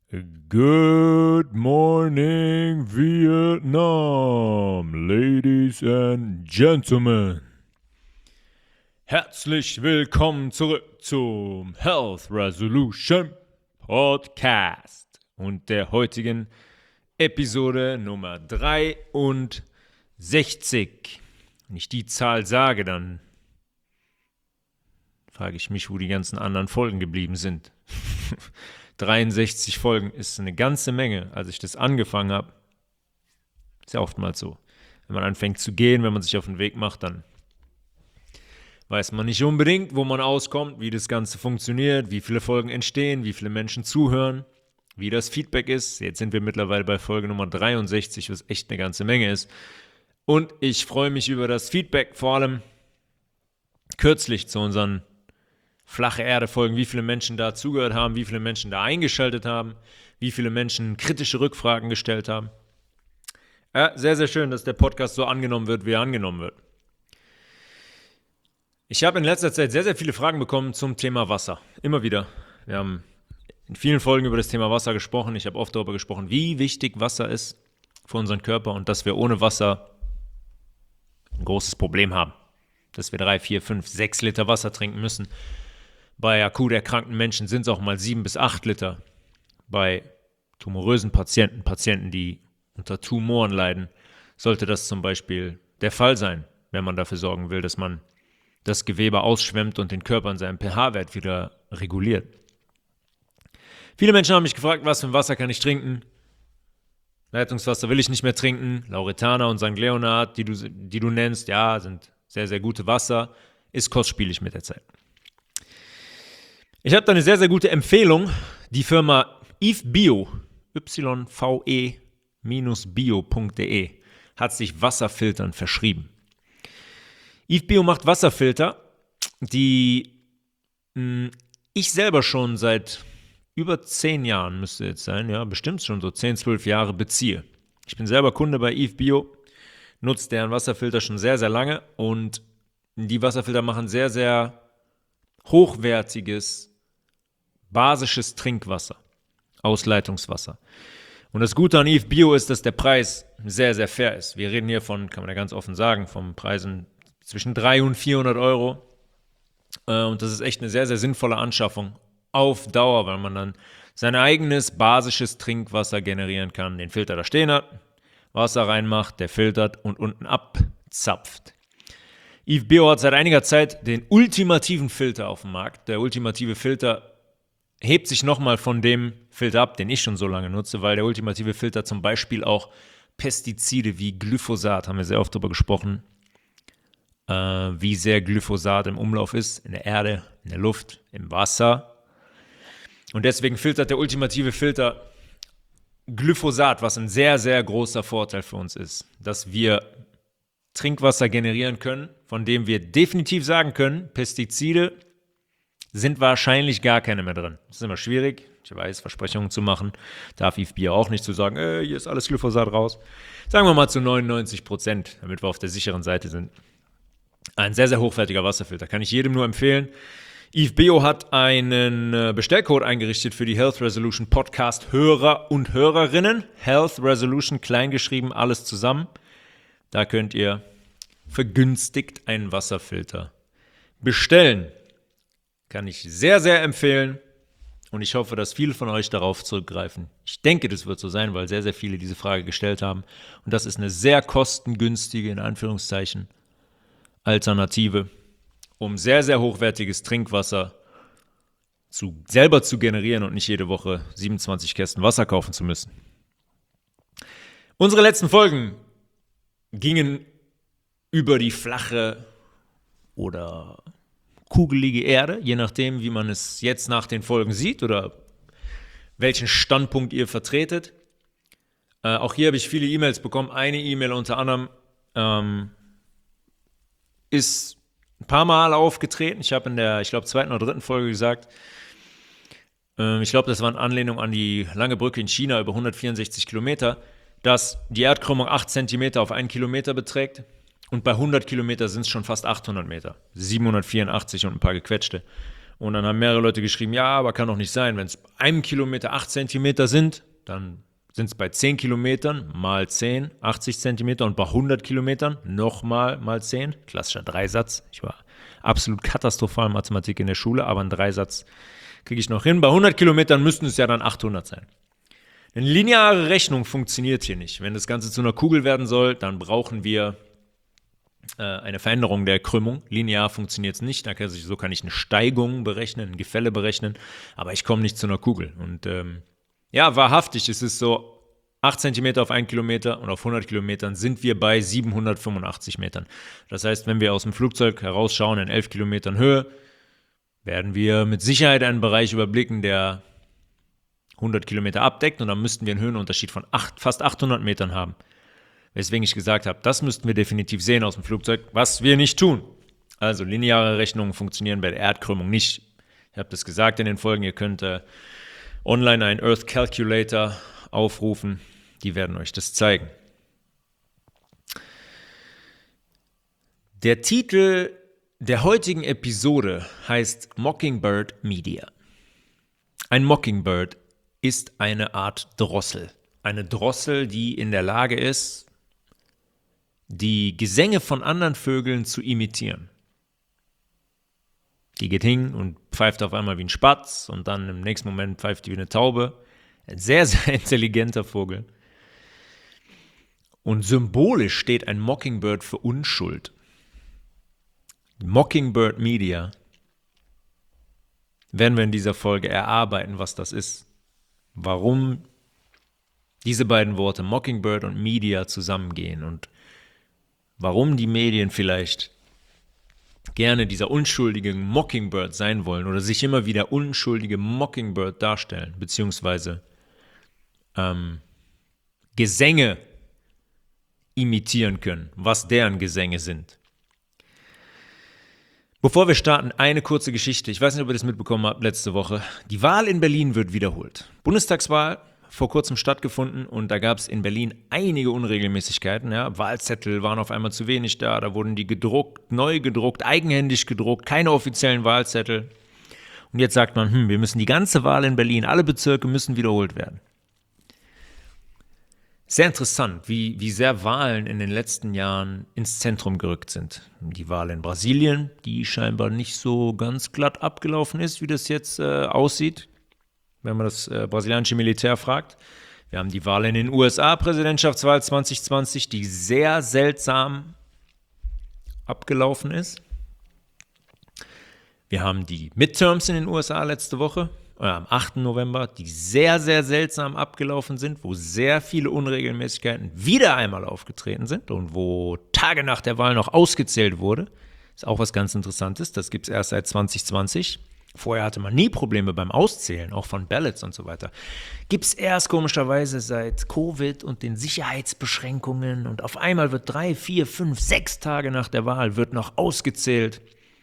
Good morning, Vietnam, ladies and gentlemen. Herzlich willkommen zurück zum Health Resolution Podcast und der heutigen Episode Nummer 63. Wenn ich die Zahl sage, dann frage ich mich, wo die ganzen anderen Folgen geblieben sind. 63 Folgen ist eine ganze Menge. Als ich das angefangen habe, ist ja oftmals so. Wenn man anfängt zu gehen, wenn man sich auf den Weg macht, dann weiß man nicht unbedingt, wo man auskommt, wie das Ganze funktioniert, wie viele Folgen entstehen, wie viele Menschen zuhören, wie das Feedback ist. Jetzt sind wir mittlerweile bei Folge Nummer 63, was echt eine ganze Menge ist. Und ich freue mich über das Feedback, vor allem kürzlich zu unseren flache Erde-Folgen, wie viele Menschen da zugehört haben, wie viele Menschen da eingeschaltet haben, wie viele Menschen kritische Rückfragen gestellt haben. Ja, sehr, sehr schön, dass der Podcast so angenommen wird, wie er angenommen wird. Ich habe in letzter Zeit sehr, sehr viele Fragen bekommen zum Thema Wasser. Immer wieder. Wir haben in vielen Folgen über das Thema Wasser gesprochen. Ich habe oft darüber gesprochen, wie wichtig Wasser ist für unseren Körper und dass wir ohne Wasser ein großes Problem haben. Dass wir 3, 4, 5, 6 Liter Wasser trinken müssen. Bei akut erkrankten Menschen sind es auch mal 7 bis 8 Liter. Bei tumorösen Patienten, die unter Tumoren leiden, sollte das zum Beispiel der Fall sein, wenn man dafür sorgen will, dass man das Gewebe ausschwemmt und den Körper in seinem pH-Wert wieder reguliert. Viele Menschen haben mich gefragt, was für ein Wasser kann ich trinken? Leitungswasser will ich nicht mehr trinken. Lauretana und St. Leonhard, die du nennst, ja, sind sehr, sehr gute Wasser. Ist kostspielig mit der Zeit. Ich habe da eine sehr, sehr gute Empfehlung. Die Firma YveBio, yve-bio.de, hat sich Wasserfiltern verschrieben. YveBio macht Wasserfilter, die ich selber schon seit über 10 Jahren, müsste jetzt sein, ja, bestimmt schon so 10, 12 Jahre beziehe. Ich bin selber Kunde bei YveBio, nutze deren Wasserfilter schon sehr, sehr lange und die Wasserfilter machen sehr, sehr hochwertiges, basisches Trinkwasser aus Leitungswasser. Und das Gute an YveBio ist, dass der Preis sehr, sehr fair ist. Wir reden hier von, kann man ja ganz offen sagen, von Preisen zwischen 300 und 400 Euro. Und das ist echt eine sehr, sehr sinnvolle Anschaffung auf Dauer, weil man dann sein eigenes basisches Trinkwasser generieren kann, den Filter da stehen hat, Wasser reinmacht, der filtert und unten abzapft. YveBio hat seit einiger Zeit den ultimativen Filter auf dem Markt. Der ultimative Filter hebt sich nochmal von dem Filter ab, den ich schon so lange nutze, weil der ultimative Filter zum Beispiel auch Pestizide wie Glyphosat, haben wir sehr oft darüber gesprochen, wie sehr Glyphosat im Umlauf ist, in der Erde, in der Luft, im Wasser. Und deswegen filtert der ultimative Filter Glyphosat, was ein sehr, sehr großer Vorteil für uns ist, dass wir Trinkwasser generieren können, von dem wir definitiv sagen können, Pestizide sind wahrscheinlich gar keine mehr drin. Das ist immer schwierig, ich weiß, Versprechungen zu machen, darf YveBio auch nicht zu sagen, hier ist alles Glyphosat raus. Sagen wir mal zu 99%, damit wir auf der sicheren Seite sind. Ein sehr, sehr hochwertiger Wasserfilter, kann ich jedem nur empfehlen. YveBio hat einen Bestellcode eingerichtet für die Health Resolution Podcast Hörer und Hörerinnen. Health Resolution, kleingeschrieben, alles zusammen. Da könnt ihr vergünstigt einen Wasserfilter bestellen. Kann ich sehr, sehr empfehlen und ich hoffe, dass viele von euch darauf zurückgreifen. Ich denke, das wird so sein, weil sehr, sehr viele diese Frage gestellt haben. Und das ist eine sehr kostengünstige, in Anführungszeichen, Alternative, um sehr, sehr hochwertiges Trinkwasser selber zu generieren und nicht jede Woche 27 Kästen Wasser kaufen zu müssen. Unsere letzten Folgen gingen über die flache oder kugelige Erde, je nachdem, wie man es jetzt nach den Folgen sieht oder welchen Standpunkt ihr vertretet. Auch hier habe ich viele E-Mails bekommen. Eine E-Mail unter anderem ist ein paar Mal aufgetreten. Ich habe in der, zweiten oder dritten Folge gesagt, ich glaube, das war in Anlehnung an die lange Brücke in China über 164 Kilometer, dass die Erdkrümmung 8 Zentimeter auf 1 Kilometer beträgt. Und bei 100 Kilometer sind es schon fast 800 Meter. 784 und ein paar gequetschte. Und dann haben mehrere Leute geschrieben, ja, aber kann doch nicht sein. Wenn es 1 Kilometer 8 Zentimeter sind, dann sind es bei 10 Kilometern mal 10, 80 Zentimeter und bei 100 Kilometern nochmal mal 10. Klassischer Dreisatz. Ich war absolut katastrophal in Mathematik in der Schule, aber einen Dreisatz kriege ich noch hin. Bei 100 Kilometern müssten es ja dann 800 sein. Eine lineare Rechnung funktioniert hier nicht. Wenn das Ganze zu einer Kugel werden soll, dann brauchen wir eine Veränderung der Krümmung. Linear funktioniert es nicht. So kann ich eine Steigung berechnen, ein Gefälle berechnen, aber ich komme nicht zu einer Kugel. Und wahrhaftig, es ist so 8 Zentimeter auf 1 Kilometer und auf 100 Kilometern sind wir bei 785 Metern. Das heißt, wenn wir aus dem Flugzeug herausschauen in 11 Kilometern Höhe, werden wir mit Sicherheit einen Bereich überblicken, der 100 Kilometer abdeckt und dann müssten wir einen Höhenunterschied von fast 800 Metern haben. Weswegen ich gesagt habe, das müssten wir definitiv sehen aus dem Flugzeug, was wir nicht tun. Also lineare Rechnungen funktionieren bei der Erdkrümmung nicht. Ich habe das gesagt in den Folgen, ihr könnt online einen Earth Calculator aufrufen, die werden euch das zeigen. Der Titel der heutigen Episode heißt Mockingbird Media. Ein Mockingbird ist eine Art Drossel. Eine Drossel, die in der Lage ist, die Gesänge von anderen Vögeln zu imitieren. Die geht hin und pfeift auf einmal wie ein Spatz und dann im nächsten Moment pfeift die wie eine Taube. Ein sehr, sehr intelligenter Vogel. Und symbolisch steht ein Mockingbird für Unschuld. Mockingbird Media werden wir in dieser Folge erarbeiten, was das ist. Warum diese beiden Worte Mockingbird und Media zusammengehen und warum die Medien vielleicht gerne dieser unschuldige Mockingbird sein wollen oder sich immer wieder unschuldige Mockingbird darstellen, beziehungsweise Gesänge imitieren können, was deren Gesänge sind. Bevor wir starten, eine kurze Geschichte. Ich weiß nicht, ob ihr das mitbekommen habt letzte Woche. Die Wahl in Berlin wird wiederholt. Bundestagswahl vor kurzem stattgefunden und da gab es in Berlin einige Unregelmäßigkeiten. Ja. Wahlzettel waren auf einmal zu wenig da wurden die gedruckt, neu gedruckt, eigenhändig gedruckt, keine offiziellen Wahlzettel. Und jetzt sagt man, wir müssen die ganze Wahl in Berlin, alle Bezirke müssen wiederholt werden. Sehr interessant, wie sehr Wahlen in den letzten Jahren ins Zentrum gerückt sind. Die Wahl in Brasilien, die scheinbar nicht so ganz glatt abgelaufen ist, wie das jetzt aussieht, wenn man das brasilianische Militär fragt. Wir haben die Wahl in den USA, Präsidentschaftswahl 2020, die sehr seltsam abgelaufen ist. Wir haben die Midterms in den USA letzte Woche, am 8. November, die sehr, sehr seltsam abgelaufen sind, wo sehr viele Unregelmäßigkeiten wieder einmal aufgetreten sind und wo Tage nach der Wahl noch ausgezählt wurde. Ist auch was ganz Interessantes, das gibt es erst seit 2020. Vorher hatte man nie Probleme beim Auszählen, auch von Ballots und so weiter. Gibt es erst komischerweise seit Covid und den Sicherheitsbeschränkungen und auf einmal wird 3, 4, 5, 6 Tage nach der Wahl wird noch ausgezählt.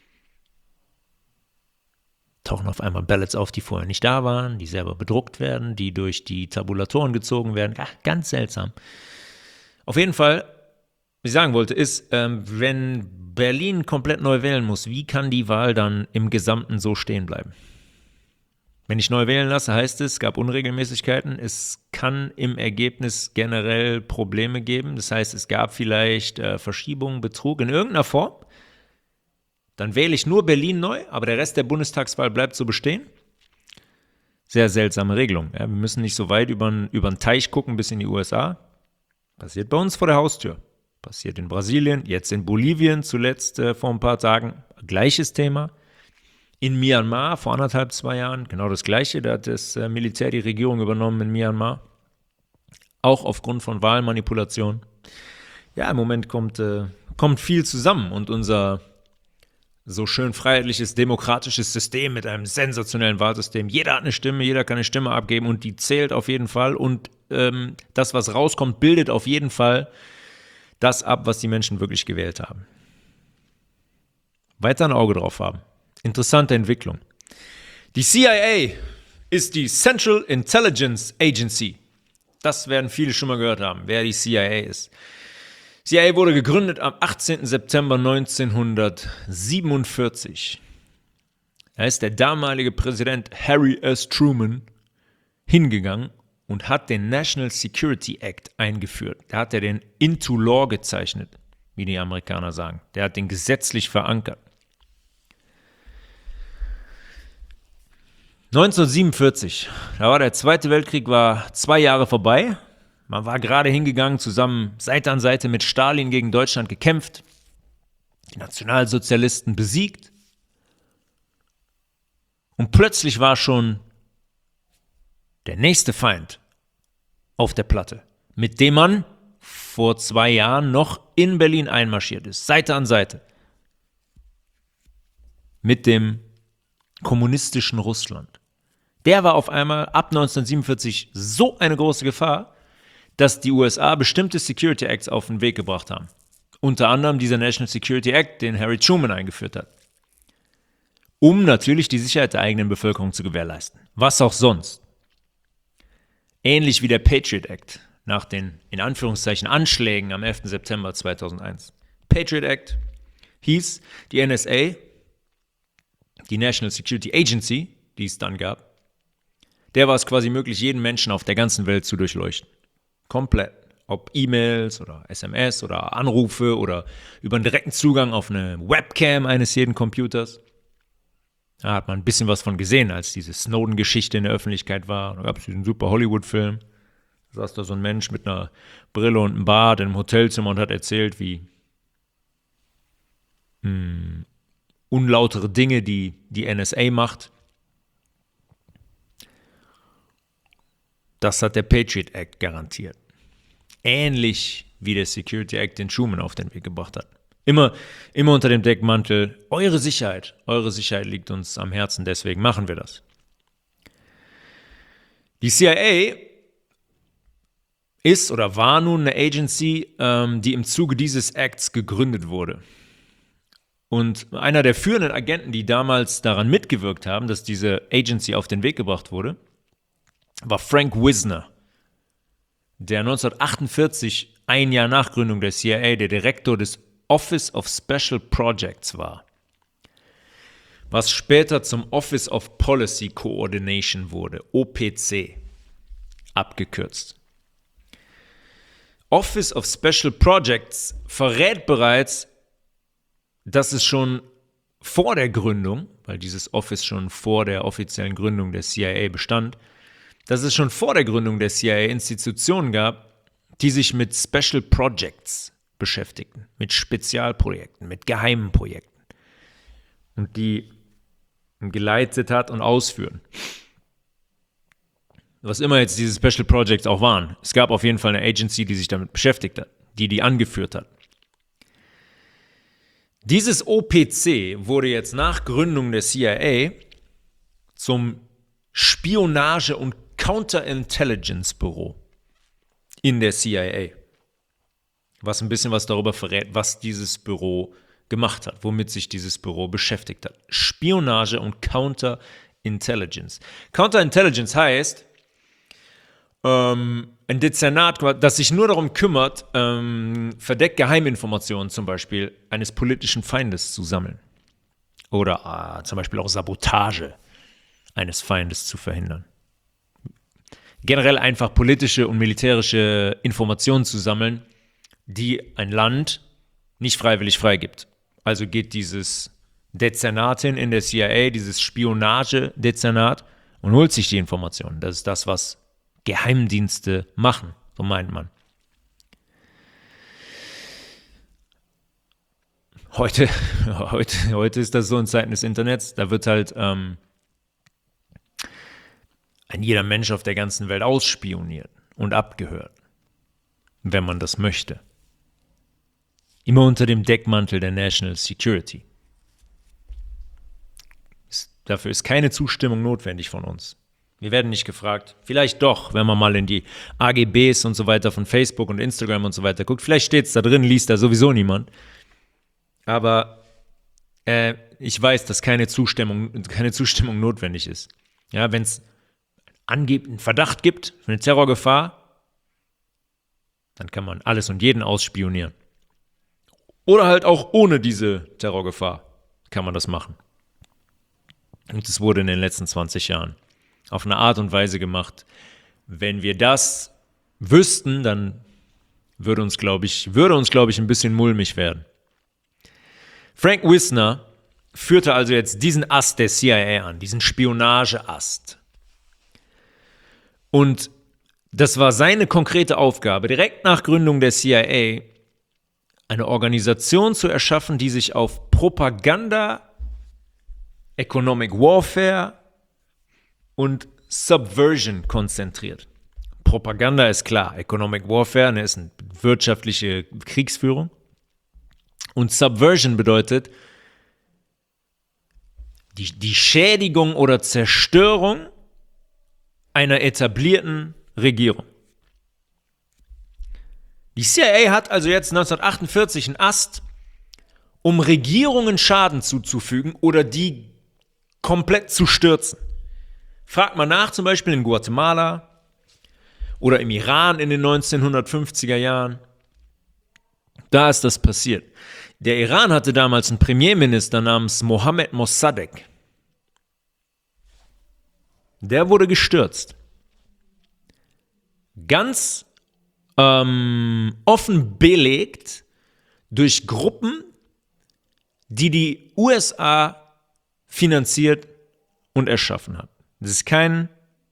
Tauchen auf einmal Ballots auf, die vorher nicht da waren, die selber bedruckt werden, die durch die Tabulatoren gezogen werden. Ach, ganz seltsam. Auf jeden Fall, was ich sagen wollte, ist, wenn Berlin komplett neu wählen muss, wie kann die Wahl dann im Gesamten so stehen bleiben? Wenn ich neu wählen lasse, heißt es gab Unregelmäßigkeiten. Es kann im Ergebnis generell Probleme geben. Das heißt, es gab vielleicht Verschiebungen, Betrug in irgendeiner Form. Dann wähle ich nur Berlin neu, aber der Rest der Bundestagswahl bleibt so bestehen. Sehr seltsame Regelung. Ja, wir müssen nicht so weit über den Teich gucken bis in die USA. Passiert bei uns vor der Haustür. Passiert in Brasilien, jetzt in Bolivien, zuletzt vor ein paar Tagen. Gleiches Thema. In Myanmar vor 1,5, 2 Jahren, genau das Gleiche. Da hat das Militär die Regierung übernommen in Myanmar. Auch aufgrund von Wahlmanipulation. Ja, im Moment kommt viel zusammen und unser so schön freiheitliches, demokratisches System mit einem sensationellen Wahlsystem. Jeder hat eine Stimme, jeder kann eine Stimme abgeben und die zählt auf jeden Fall. Und das, was rauskommt, bildet auf jeden Fall das ab, was die Menschen wirklich gewählt haben. Weiter ein Auge drauf haben. Interessante Entwicklung. Die CIA ist die Central Intelligence Agency. Das werden viele schon mal gehört haben, wer die CIA ist. CIA wurde gegründet am 18. September 1947. Da ist der damalige Präsident Harry S. Truman hingegangen und hat den National Security Act eingeführt. Da hat er den into law gezeichnet, wie die Amerikaner sagen. Der hat den gesetzlich verankert. 1947, da war der Zweite Weltkrieg, war 2 Jahre vorbei. Man war gerade hingegangen, zusammen Seite an Seite mit Stalin gegen Deutschland gekämpft, die Nationalsozialisten besiegt. Und plötzlich war schon der nächste Feind auf der Platte, mit dem man vor 2 Jahren noch in Berlin einmarschiert ist, Seite an Seite. Mit dem kommunistischen Russland. Der war auf einmal ab 1947 so eine große Gefahr, dass die USA bestimmte Security Acts auf den Weg gebracht haben. Unter anderem dieser National Security Act, den Harry Truman eingeführt hat. Um natürlich die Sicherheit der eigenen Bevölkerung zu gewährleisten. Was auch sonst. Ähnlich wie der Patriot Act nach den, in Anführungszeichen, Anschlägen am 11. September 2001. Patriot Act hieß, die NSA, die National Security Agency, die es dann gab, der war es quasi möglich, jeden Menschen auf der ganzen Welt zu durchleuchten. Komplett. Ob E-Mails oder SMS oder Anrufe oder über einen direkten Zugang auf eine Webcam eines jeden Computers. Da hat man ein bisschen was von gesehen, als diese Snowden-Geschichte in der Öffentlichkeit war. Da gab es diesen super Hollywood-Film. Da saß da so ein Mensch mit einer Brille und einem Bart in einem Hotelzimmer und hat erzählt, wie unlautere Dinge, die NSA macht. Das hat der Patriot Act garantiert. Ähnlich wie der Security Act, den Truman auf den Weg gebracht hat. Immer unter dem Deckmantel, eure Sicherheit liegt uns am Herzen, deswegen machen wir das. Die CIA ist oder war nun eine Agency, die im Zuge dieses Acts gegründet wurde. Und einer der führenden Agenten, die damals daran mitgewirkt haben, dass diese Agency auf den Weg gebracht wurde, war Frank Wisner, der 1948, ein Jahr nach Gründung der CIA, der Direktor des Office of Special Projects war, was später zum Office of Policy Coordination wurde, OPC, abgekürzt. Office of Special Projects verrät bereits, dass es schon vor der Gründung, weil dieses Office schon vor der offiziellen Gründung der CIA bestand, dass es schon vor der Gründung der CIA Institutionen gab, die sich mit Special Projects beschäftigten, mit Spezialprojekten, mit geheimen Projekten und die geleitet hat und ausführen. Was immer jetzt diese Special Projects auch waren. Es gab auf jeden Fall eine Agency, die sich damit beschäftigt hat, die angeführt hat. Dieses OPC wurde jetzt nach Gründung der CIA zum Spionage- und Counterintelligence-Büro in der CIA. Was ein bisschen was darüber verrät, was dieses Büro gemacht hat, womit sich dieses Büro beschäftigt hat. Spionage und Counterintelligence. Counterintelligence heißt, ein Dezernat, das sich nur darum kümmert, verdeckt Geheiminformationen zum Beispiel eines politischen Feindes zu sammeln. Oder zum Beispiel auch Sabotage eines Feindes zu verhindern. Generell einfach politische und militärische Informationen zu sammeln, die ein Land nicht freiwillig freigibt. Also geht dieses Dezernat hin in der CIA, dieses Spionagedezernat, und holt sich die Informationen. Das ist das, was Geheimdienste machen, so meint man. Heute ist das so in Zeiten des Internets, da wird halt ein jeder Mensch auf der ganzen Welt ausspioniert und abgehört, wenn man das möchte. Immer unter dem Deckmantel der National Security. Dafür ist keine Zustimmung notwendig von uns. Wir werden nicht gefragt. Vielleicht doch, wenn man mal in die AGBs und so weiter von Facebook und Instagram und so weiter guckt. Vielleicht steht es da drin, liest da sowieso niemand. Aber ich weiß, dass keine Zustimmung notwendig ist. Ja, wenn es einen Verdacht gibt für eine Terrorgefahr, dann kann man alles und jeden ausspionieren. Oder halt auch ohne diese Terrorgefahr kann man das machen. Und es wurde in den letzten 20 Jahren auf eine Art und Weise gemacht. Wenn wir das wüssten, dann würde uns, glaube ich, ein bisschen mulmig werden. Frank Wisner führte also jetzt diesen Ast der CIA an, diesen Spionageast. Und das war seine konkrete Aufgabe, direkt nach Gründung der CIA, eine Organisation zu erschaffen, die sich auf Propaganda, Economic Warfare und Subversion konzentriert. Propaganda ist klar, Economic Warfare ist eine wirtschaftliche Kriegsführung. Und Subversion bedeutet die Schädigung oder Zerstörung einer etablierten Regierung. Die CIA hat also jetzt 1948 einen Ast, um Regierungen Schaden zuzufügen oder die komplett zu stürzen. Fragt man nach, zum Beispiel in Guatemala oder im Iran in den 1950er Jahren. Da ist das passiert. Der Iran hatte damals einen Premierminister namens Mohammad Mossadegh. Der wurde gestürzt. Ganz offen belegt durch Gruppen, die USA finanziert und erschaffen hat. Das ist kein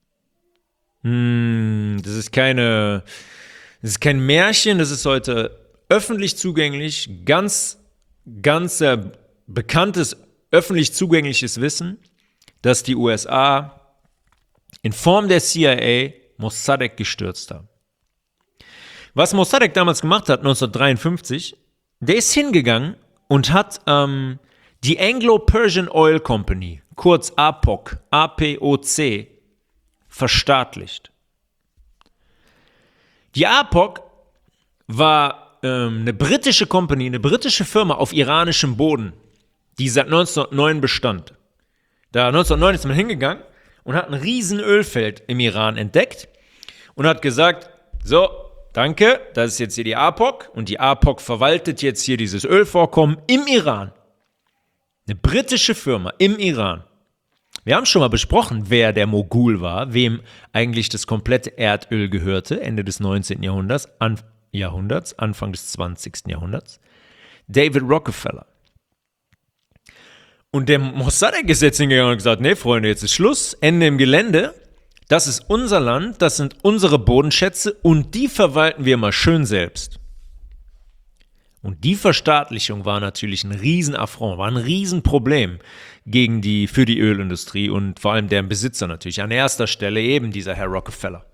Märchen, das ist heute öffentlich zugänglich, ganz bekanntes, öffentlich zugängliches Wissen, dass die USA in Form der CIA Mossadegh gestürzt haben. Was Mossadegh damals gemacht hat, 1953, der ist hingegangen und hat die Anglo-Persian Oil Company, kurz APOC, APOC, verstaatlicht. Die APOC war eine britische Company, eine britische Firma auf iranischem Boden, die seit 1909 bestand. Da 1909 ist man hingegangen und hat ein riesen Ölfeld im Iran entdeckt und hat gesagt, so, danke, das ist jetzt hier die APOC und die APOC verwaltet jetzt hier dieses Ölvorkommen im Iran. Eine britische Firma im Iran. Wir haben schon mal besprochen, wer der Mogul war, wem eigentlich das komplette Erdöl gehörte, Ende des 19. Jahrhunderts, Anfang des 20. Jahrhunderts. David Rockefeller. Und der Mossadegh ist jetzt hingegangen und gesagt, nee, Freunde, jetzt ist Schluss, Ende im Gelände. Das ist unser Land, das sind unsere Bodenschätze und die verwalten wir mal schön selbst. Und die Verstaatlichung war natürlich ein Riesenaffront, war ein Riesenproblem für die Ölindustrie und vor allem deren Besitzer natürlich. An erster Stelle eben dieser Herr Rockefeller.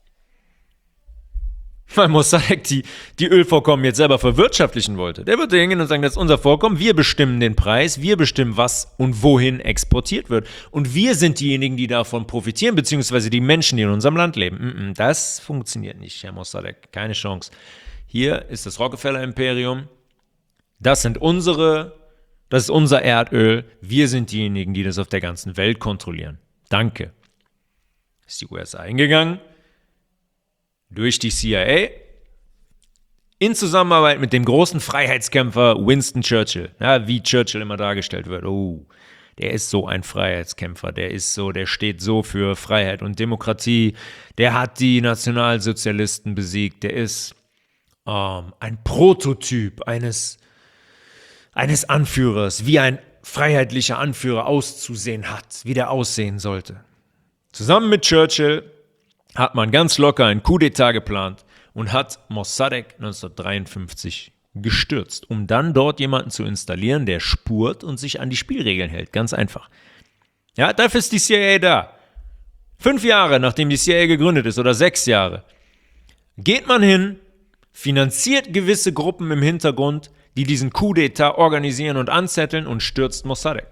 Weil Mossadegh die Ölvorkommen jetzt selber verwirtschaftlichen wollte. Der würde hingehen und sagen, das ist unser Vorkommen, wir bestimmen den Preis, wir bestimmen, was und wohin exportiert wird. Und wir sind diejenigen, die davon profitieren, beziehungsweise die Menschen, die in unserem Land leben. Das funktioniert nicht, Herr Mossadegh, keine Chance. Hier ist das Rockefeller-Imperium, das ist unser Erdöl, wir sind diejenigen, die das auf der ganzen Welt kontrollieren. Danke. Ist die USA eingegangen, durch die CIA, in Zusammenarbeit mit dem großen Freiheitskämpfer Winston Churchill, ja, wie Churchill immer dargestellt wird. Oh, der ist so ein Freiheitskämpfer, der steht so für Freiheit und Demokratie, der hat die Nationalsozialisten besiegt, der ist ein Prototyp eines Anführers, wie ein freiheitlicher Anführer auszusehen hat, wie der aussehen sollte. Zusammen mit Churchill hat man ganz locker ein Coup d'État geplant und hat Mossadegh 1953 gestürzt, um dann dort jemanden zu installieren, der spurt und sich an die Spielregeln hält. Ganz einfach. Ja, dafür ist die CIA da. 5 Jahre, nachdem die CIA gegründet ist, oder 6 Jahre, geht man hin, finanziert gewisse Gruppen im Hintergrund, die diesen Coup d'État organisieren und anzetteln und stürzt Mossadegh.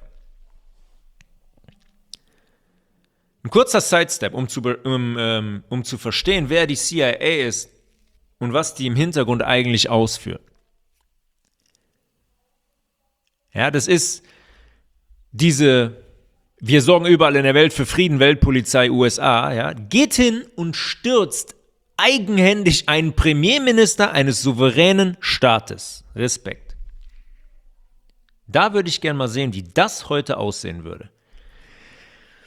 Ein kurzer Sidestep, um zu verstehen, wer die CIA ist und was die im Hintergrund eigentlich ausführt. Ja, das ist wir sorgen überall in der Welt für Frieden, Weltpolizei, USA, ja, geht hin und stürzt eigenhändig einen Premierminister eines souveränen Staates. Respekt. Da würde ich gerne mal sehen, wie das heute aussehen würde.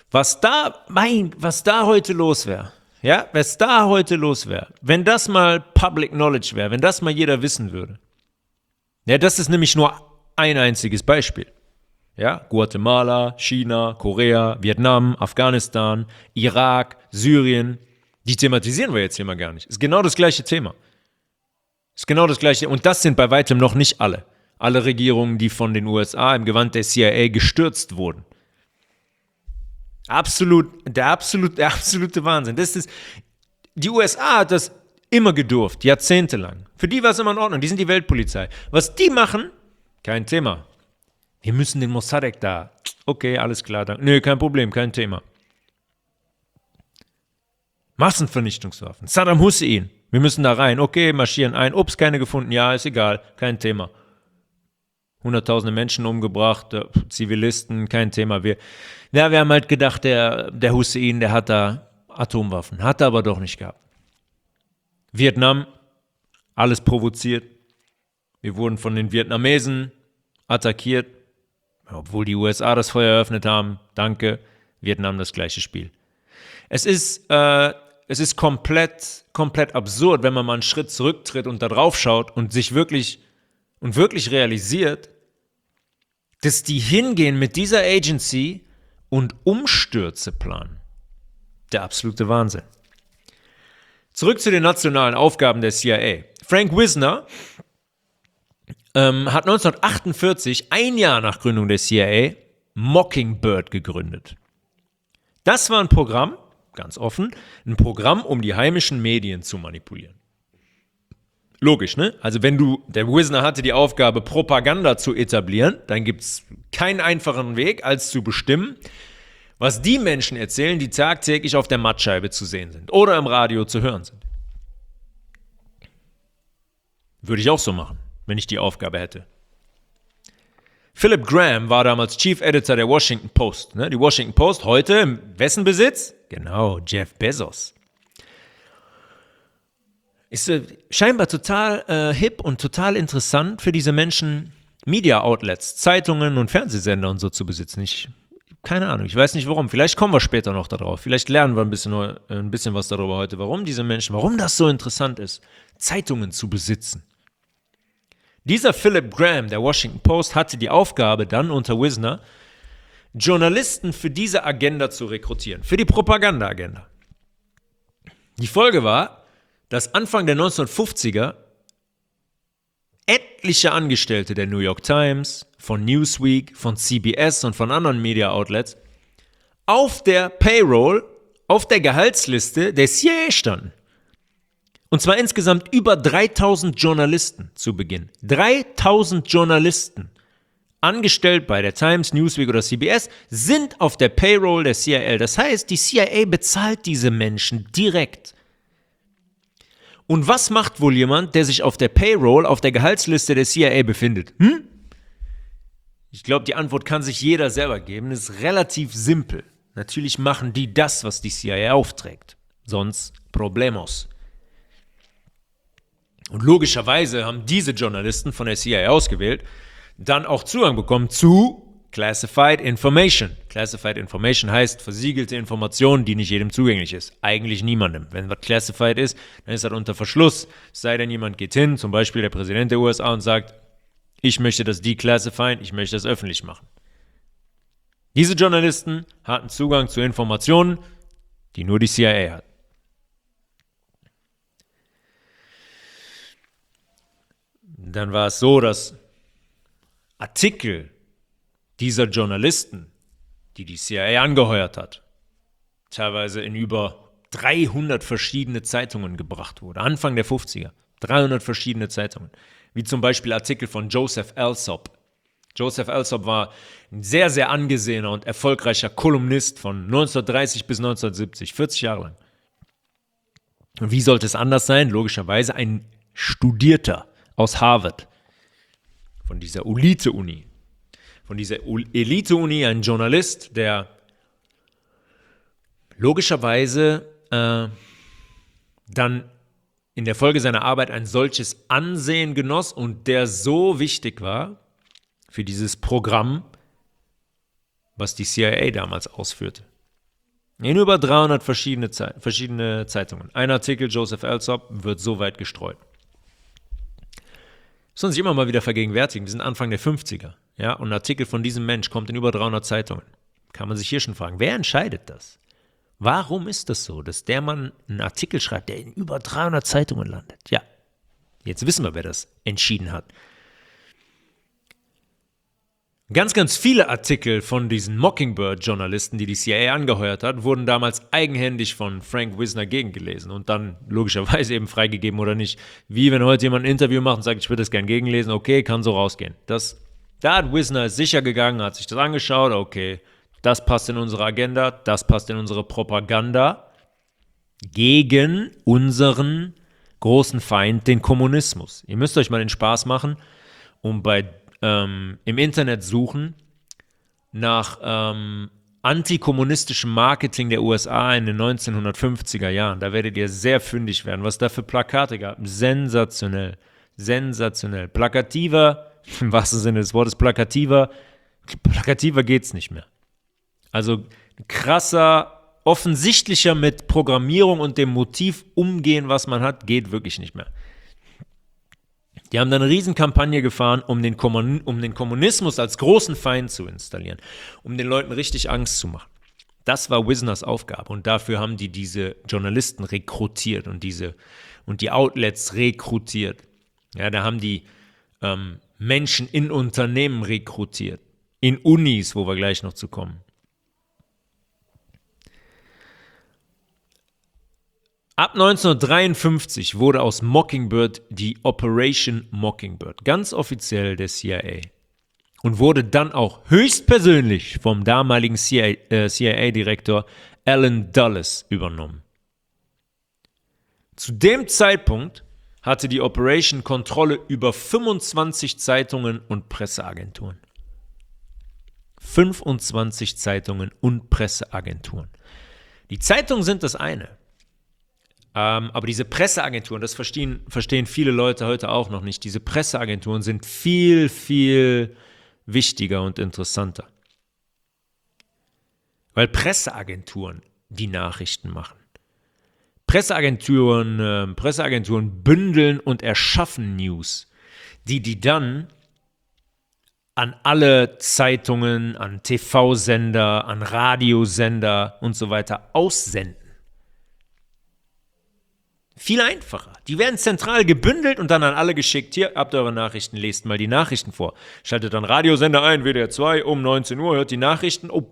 Was da heute los wäre, ja, was da heute los wäre, wenn das mal Public Knowledge wäre, wenn das mal jeder wissen würde. Ja, das ist nämlich nur ein einziges Beispiel. Ja, Guatemala, China, Korea, Vietnam, Afghanistan, Irak, Syrien, die thematisieren wir jetzt hier mal gar nicht. Ist genau das gleiche Thema. Ist genau das gleiche. Und das sind bei weitem noch nicht alle. Alle Regierungen, die von den USA im Gewand der CIA gestürzt wurden. Der absolute Wahnsinn. Die USA hat das immer gedurft, jahrzehntelang. Für die war es immer in Ordnung, die sind die Weltpolizei. Was die machen, kein Thema. Wir müssen den Mossadegh da. Okay, alles klar. Nö, kein Problem, kein Thema. Massenvernichtungswaffen. Saddam Hussein. Wir müssen da rein. Okay, marschieren ein. Ups, keine gefunden. Ja, ist egal. Kein Thema. Hunderttausende Menschen umgebracht, Zivilisten, kein Thema. Wir haben halt gedacht, der Hussein, der hat da Atomwaffen. Hat er aber doch nicht gehabt. Vietnam, alles provoziert. Wir wurden von den Vietnamesen attackiert, obwohl die USA das Feuer eröffnet haben. Danke, Vietnam das gleiche Spiel. Es ist komplett absurd, wenn man mal einen Schritt zurücktritt und da drauf schaut und sich wirklich realisiert, dass die hingehen mit dieser Agency und Umstürze planen. Der absolute Wahnsinn. Zurück zu den nationalen Aufgaben der CIA. Frank Wisner hat 1948, ein Jahr nach Gründung der CIA, Mockingbird gegründet. Das war ein Programm, ganz offen, ein Programm, um die heimischen Medien zu manipulieren. Logisch, ne? Also der Wisner hatte die Aufgabe, Propaganda zu etablieren, dann gibt es keinen einfachen Weg, als zu bestimmen, was die Menschen erzählen, die tagtäglich auf der Mattscheibe zu sehen sind oder im Radio zu hören sind. Würde ich auch so machen, wenn ich die Aufgabe hätte. Philip Graham war damals Chief Editor der Washington Post. Ne? Die Washington Post, heute in wessen Besitz? Genau, Jeff Bezos. Ist scheinbar total hip und total interessant für diese Menschen, Media-Outlets, Zeitungen und Fernsehsender und so zu besitzen. Keine Ahnung, ich weiß nicht warum. Vielleicht kommen wir später noch darauf. Vielleicht lernen wir ein bisschen was darüber heute, warum das so interessant ist, Zeitungen zu besitzen. Dieser Philip Graham der Washington Post hatte die Aufgabe dann unter Wisner, Journalisten für diese Agenda zu rekrutieren, für die Propaganda-Agenda. Die Folge war, dass Anfang der 1950er etliche Angestellte der New York Times, von Newsweek, von CBS und von anderen Media-Outlets auf der Payroll, auf der Gehaltsliste der CIA standen. Und zwar insgesamt über 3000 Journalisten zu Beginn. 3000 Journalisten, angestellt bei der Times, Newsweek oder CBS, sind auf der Payroll der CIA. Das heißt, die CIA bezahlt diese Menschen direkt. Und was macht wohl jemand, der sich auf der Payroll, auf der Gehaltsliste der CIA befindet? Ich glaube, die Antwort kann sich jeder selber geben. Das ist relativ simpel. Natürlich machen die das, was die CIA aufträgt. Sonst Problemos. Und logischerweise haben diese Journalisten von der CIA ausgewählt, dann auch Zugang bekommen zu Classified Information. Classified Information heißt versiegelte Information, die nicht jedem zugänglich ist. Eigentlich niemandem. Wenn was classified ist, dann ist das unter Verschluss. Es sei denn, jemand geht hin, zum Beispiel der Präsident der USA, und sagt, ich möchte das declassifieren, ich möchte das öffentlich machen. Diese Journalisten hatten Zugang zu Informationen, die nur die CIA hat. Dann war es so, dass Artikel dieser Journalisten, die die CIA angeheuert hat, teilweise in über 300 verschiedene Zeitungen gebracht wurde. Anfang der 50er. 300 verschiedene Zeitungen. Wie zum Beispiel Artikel von Joseph Alsop. Joseph Alsop war ein sehr, sehr angesehener und erfolgreicher Kolumnist von 1930 bis 1970, 40 Jahre lang. Und wie sollte es anders sein? Logischerweise ein Studierter aus Harvard, von dieser Elite-Uni. Von dieser Elite-Uni, ein Journalist, der logischerweise dann in der Folge seiner Arbeit ein solches Ansehen genoss und der so wichtig war für dieses Programm, was die CIA damals ausführte. In über 300 verschiedene Zeitungen. Ein Artikel, Joseph Alsop, wird so weit gestreut. Das muss man sich immer mal wieder vergegenwärtigen. Wir sind Anfang der 50er. Ja, und ein Artikel von diesem Mensch kommt in über 300 Zeitungen. Kann man sich hier schon fragen, wer entscheidet das? Warum ist das so, dass der Mann einen Artikel schreibt, der in über 300 Zeitungen landet? Ja, jetzt wissen wir, wer das entschieden hat. Ganz, ganz viele Artikel von diesen Mockingbird-Journalisten, die CIA angeheuert hat, wurden damals eigenhändig von Frank Wisner gegengelesen und dann logischerweise eben freigegeben oder nicht. Wie wenn heute jemand ein Interview macht und sagt, ich würde das gern gegenlesen, okay, kann so rausgehen. Da hat Wisner sicher gegangen, hat sich das angeschaut, okay, das passt in unsere Agenda, das passt in unsere Propaganda gegen unseren großen Feind, den Kommunismus. Ihr müsst euch mal den Spaß machen und im Internet suchen nach antikommunistischem Marketing der USA in den 1950er Jahren. Da werdet ihr sehr fündig werden, was da für Plakate gab. Sensationell, sensationell. Plakativer, im wahrsten Sinne des Wortes, plakativer geht's nicht mehr. Also krasser, offensichtlicher mit Programmierung und dem Motiv umgehen, was man hat, geht wirklich nicht mehr. Die haben dann eine Riesenkampagne gefahren, um den Kommunismus als großen Feind zu installieren, um den Leuten richtig Angst zu machen. Das war Wisners Aufgabe und dafür haben die diese Journalisten rekrutiert und die Outlets rekrutiert. Ja, da haben die Menschen in Unternehmen rekrutiert, in Unis, wo wir gleich noch zu kommen. Ab 1953 wurde aus Mockingbird die Operation Mockingbird, ganz offiziell der CIA. Und wurde dann auch höchstpersönlich vom damaligen CIA-Direktor Alan Dulles übernommen. Zu dem Zeitpunkt hatte die Operation Kontrolle über 25 Zeitungen und Presseagenturen. 25 Zeitungen und Presseagenturen. Die Zeitungen sind das eine. Aber diese Presseagenturen, das verstehen viele Leute heute auch noch nicht. Diese Presseagenturen sind viel, viel wichtiger und interessanter. Weil Presseagenturen die Nachrichten machen. Presseagenturen bündeln und erschaffen News, die dann an alle Zeitungen, an TV-Sender, an Radiosender und so weiter aussenden. Viel einfacher. Die werden zentral gebündelt und dann an alle geschickt. Hier, habt eure Nachrichten, lest mal die Nachrichten vor. Schaltet dann Radiosender ein, WDR 2, um 19 Uhr, hört die Nachrichten. Oh.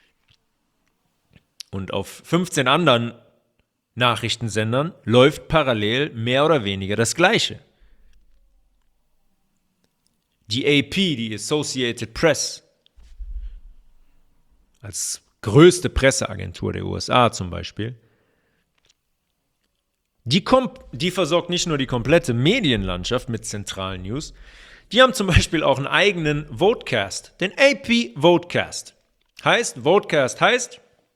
Und auf 15 anderen Nachrichtensendern läuft parallel mehr oder weniger das Gleiche. Die AP, die Associated Press, als größte Presseagentur der USA zum Beispiel, die versorgt nicht nur die komplette Medienlandschaft mit zentralen News, die haben zum Beispiel auch einen eigenen Vodecast, den AP Vodecast. Vodecast heißt,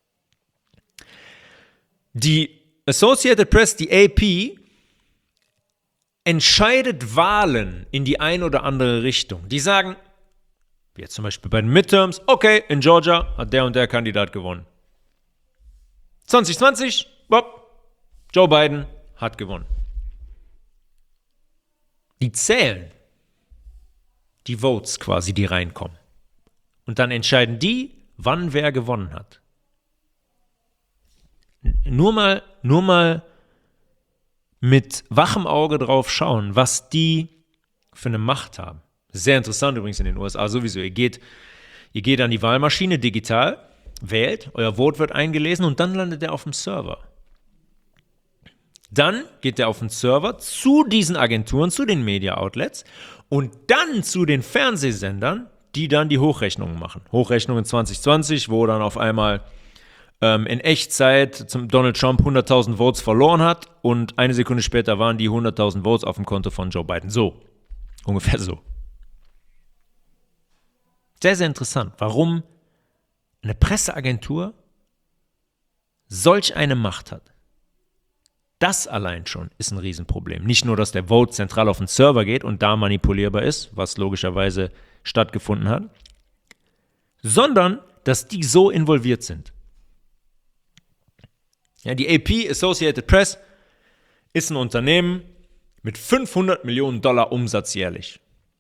die Associated Press, die AP, entscheidet Wahlen in die ein oder andere Richtung. Die sagen, wie jetzt zum Beispiel bei den Midterms, okay, in Georgia hat der und der Kandidat gewonnen. 2020, Joe Biden hat gewonnen. Die zählen die Votes quasi, die reinkommen. Und dann entscheiden die, wann wer gewonnen hat. Nur mal mit wachem Auge drauf schauen, was die für eine Macht haben. Sehr interessant übrigens in den USA sowieso. Ihr geht an die Wahlmaschine digital, wählt, euer Vote wird eingelesen und dann landet er auf dem Server. Dann geht er auf den Server zu diesen Agenturen, zu den Media-Outlets und dann zu den Fernsehsendern, die dann die Hochrechnungen machen. Hochrechnungen 2020, wo dann auf einmal in Echtzeit zum Donald Trump 100.000 Votes verloren hat und eine Sekunde später waren die 100.000 Votes auf dem Konto von Joe Biden. So, ungefähr so. Sehr, sehr interessant, warum eine Presseagentur solch eine Macht hat. Das allein schon ist ein Riesenproblem. Nicht nur, dass der Vote zentral auf den Server geht und da manipulierbar ist, was logischerweise stattgefunden hat, sondern, dass die so involviert sind. Ja, die AP, Associated Press, ist ein Unternehmen mit $500 Millionen Umsatz jährlich.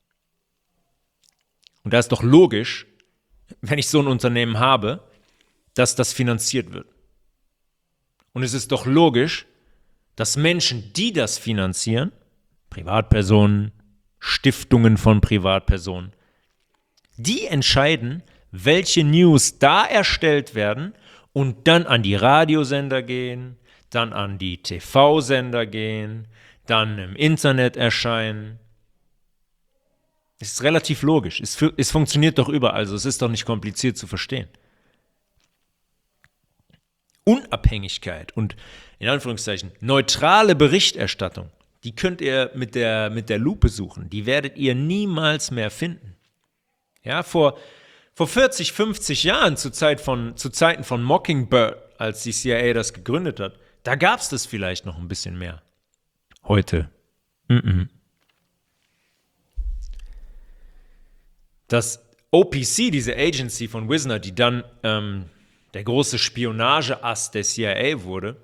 Und da ist doch logisch, wenn ich so ein Unternehmen habe, dass das finanziert wird. Und es ist doch logisch, dass Menschen, die das finanzieren, Privatpersonen, Stiftungen von Privatpersonen, die entscheiden, welche News da erstellt werden und dann an die Radiosender gehen, dann an die TV-Sender gehen, dann im Internet erscheinen. Es ist relativ logisch. Es funktioniert doch überall, also es ist doch nicht kompliziert zu verstehen. Unabhängigkeit und in Anführungszeichen neutrale Berichterstattung, die könnt ihr mit der Lupe suchen. Die werdet ihr niemals mehr finden. Ja, vor 40, 50 Jahren, zu Zeiten von Mockingbird, als die CIA das gegründet hat, da gab es das vielleicht noch ein bisschen mehr. Heute. Das OPC, diese Agency von Wisner, die dann der große Spionageass der CIA wurde,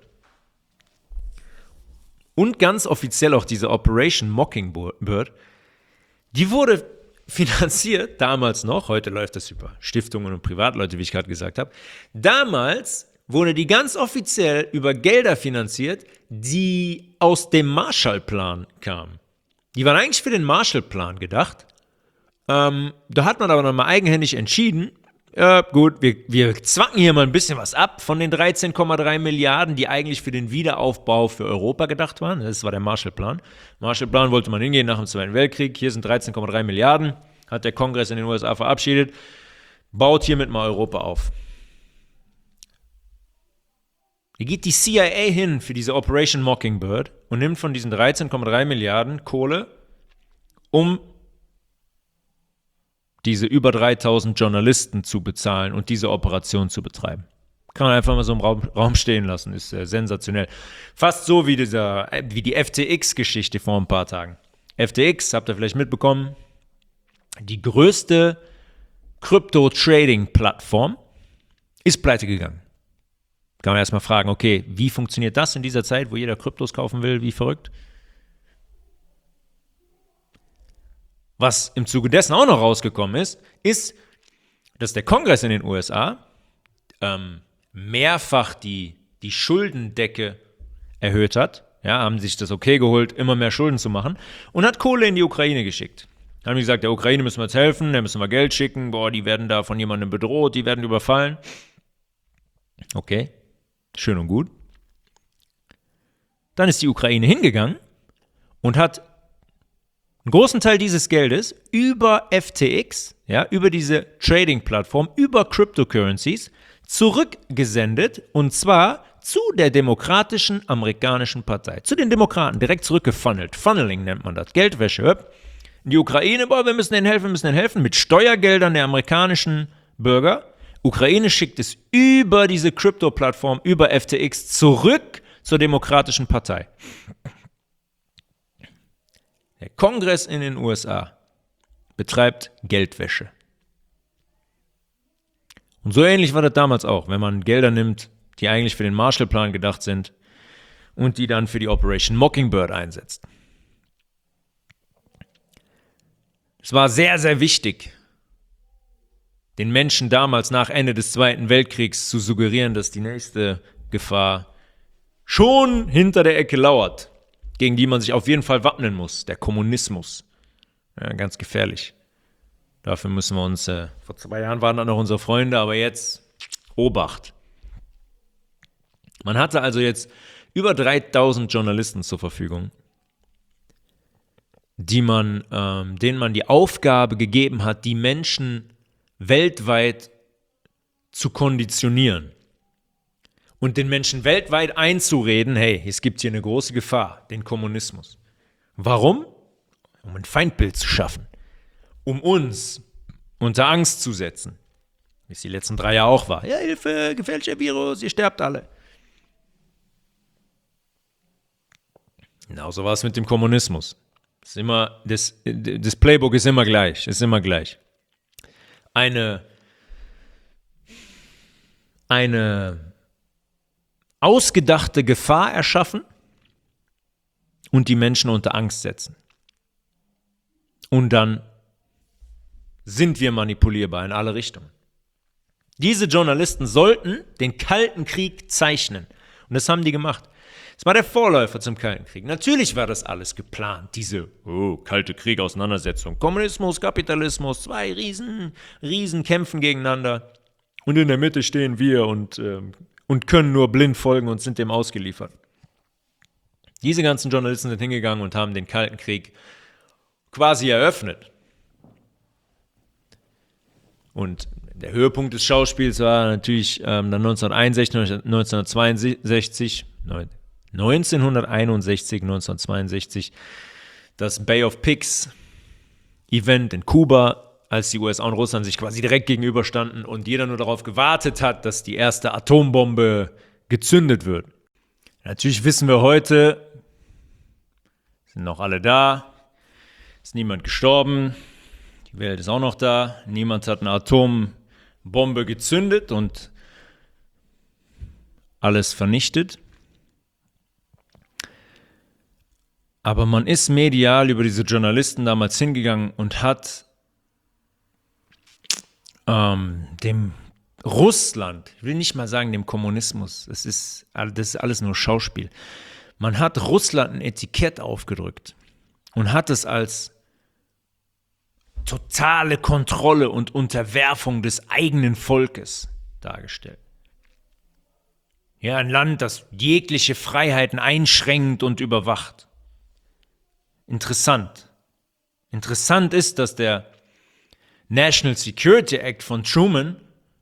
und ganz offiziell auch diese Operation Mockingbird, die wurde finanziert, damals noch, heute läuft das über Stiftungen und Privatleute, wie ich gerade gesagt habe. Damals wurde die ganz offiziell über Gelder finanziert, die aus dem Marshallplan kamen. Die waren eigentlich für den Marshallplan gedacht. Da hat man aber nochmal eigenhändig entschieden, gut, wir zwacken hier mal ein bisschen was ab von den 13,3 Milliarden, die eigentlich für den Wiederaufbau für Europa gedacht waren. Das war der Marshallplan. Marshallplan wollte man hingehen nach dem Zweiten Weltkrieg. Hier sind 13,3 Milliarden, hat der Kongress in den USA verabschiedet. Baut hiermit mal Europa auf. Hier geht die CIA hin für diese Operation Mockingbird und nimmt von diesen 13,3 Milliarden Kohle, um diese über 3000 Journalisten zu bezahlen und diese Operation zu betreiben. Kann man einfach mal so im Raum stehen lassen, ist sensationell. Fast so wie die FTX-Geschichte vor ein paar Tagen. FTX, habt ihr vielleicht mitbekommen, die größte Crypto-Trading-Plattform ist pleite gegangen. Kann man erstmal fragen, okay, wie funktioniert das in dieser Zeit, wo jeder Kryptos kaufen will, wie verrückt? Was im Zuge dessen auch noch rausgekommen ist, dass der Kongress in den USA mehrfach die Schuldendecke erhöht hat. Ja, haben sich das okay geholt, immer mehr Schulden zu machen und hat Kohle in die Ukraine geschickt. Haben gesagt, der Ukraine müssen wir jetzt helfen, der müssen wir Geld schicken, die werden da von jemandem bedroht, die werden überfallen. Okay, schön und gut. Dann ist die Ukraine hingegangen und hat einen großen Teil dieses Geldes über FTX, ja, über diese Trading-Plattform, über Cryptocurrencies zurückgesendet und zwar zu der demokratischen amerikanischen Partei, zu den Demokraten, direkt zurückgefunnelt. Funneling nennt man das, Geldwäsche. Die Ukraine, wir müssen denen helfen, mit Steuergeldern der amerikanischen Bürger. Ukraine schickt es über diese Crypto-Plattform, über FTX zurück zur demokratischen Partei. Der Kongress in den USA betreibt Geldwäsche. Und so ähnlich war das damals auch, wenn man Gelder nimmt, die eigentlich für den Marshallplan gedacht sind und die dann für die Operation Mockingbird einsetzt. Es war sehr, sehr wichtig, den Menschen damals nach Ende des Zweiten Weltkriegs zu suggerieren, dass die nächste Gefahr schon hinter der Ecke lauert, gegen die man sich auf jeden Fall wappnen muss, der Kommunismus. Ja, ganz gefährlich. Dafür müssen wir uns, vor 2 Jahren waren da noch unsere Freunde, aber jetzt Obacht. Man hatte also jetzt über 3000 Journalisten zur Verfügung, denen man die Aufgabe gegeben hat, die Menschen weltweit zu konditionieren und den Menschen weltweit einzureden, hey, es gibt hier eine große Gefahr, den Kommunismus. Warum? Um ein Feindbild zu schaffen, um uns unter Angst zu setzen, wie es die letzten 3 Jahre auch war. Ja, Hilfe, gefährlicher Virus, ihr sterbt alle. Genauso war es mit dem Kommunismus. Das Playbook ist immer gleich, Eine ausgedachte Gefahr erschaffen und die Menschen unter Angst setzen. Und dann sind wir manipulierbar in alle Richtungen. Diese Journalisten sollten den Kalten Krieg zeichnen. Und das haben die gemacht. Es war der Vorläufer zum Kalten Krieg. Natürlich war das alles geplant, diese Kalte Krieg-Auseinandersetzung. Kommunismus, Kapitalismus, zwei Riesen kämpfen gegeneinander. Und in der Mitte stehen wir und können nur blind folgen und sind dem ausgeliefert. Diese ganzen Journalisten sind hingegangen und haben den Kalten Krieg quasi eröffnet. Und der Höhepunkt des Schauspiels war natürlich dann 1961, das Bay of Pigs Event in Kuba, als die USA und Russland sich quasi direkt gegenüberstanden und jeder nur darauf gewartet hat, dass die erste Atombombe gezündet wird. Natürlich wissen wir heute, sind noch alle da, ist niemand gestorben, die Welt ist auch noch da, niemand hat eine Atombombe gezündet und alles vernichtet. Aber man ist medial über diese Journalisten damals hingegangen und hat dem Russland, ich will nicht mal sagen dem Kommunismus, das ist alles nur Schauspiel. Man hat Russland ein Etikett aufgedrückt und hat es als totale Kontrolle und Unterwerfung des eigenen Volkes dargestellt. Ja, ein Land, das jegliche Freiheiten einschränkt und überwacht. Interessant. Interessant ist, dass der National Security Act von Truman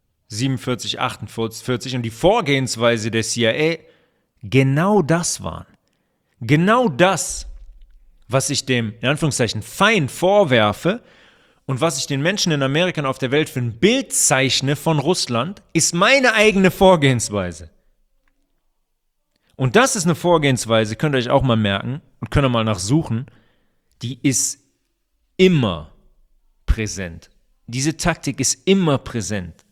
47, und die Vorgehensweise der CIA genau das waren. Genau das, was ich dem, in Anführungszeichen, Feind vorwerfe und was ich den Menschen in Amerika und auf der Welt für ein Bild zeichne von Russland, ist meine eigene Vorgehensweise. Und das ist eine Vorgehensweise, könnt ihr euch auch mal merken und könnt ihr mal nachsuchen, die ist immer präsent. Diese Taktik ist immer präsent.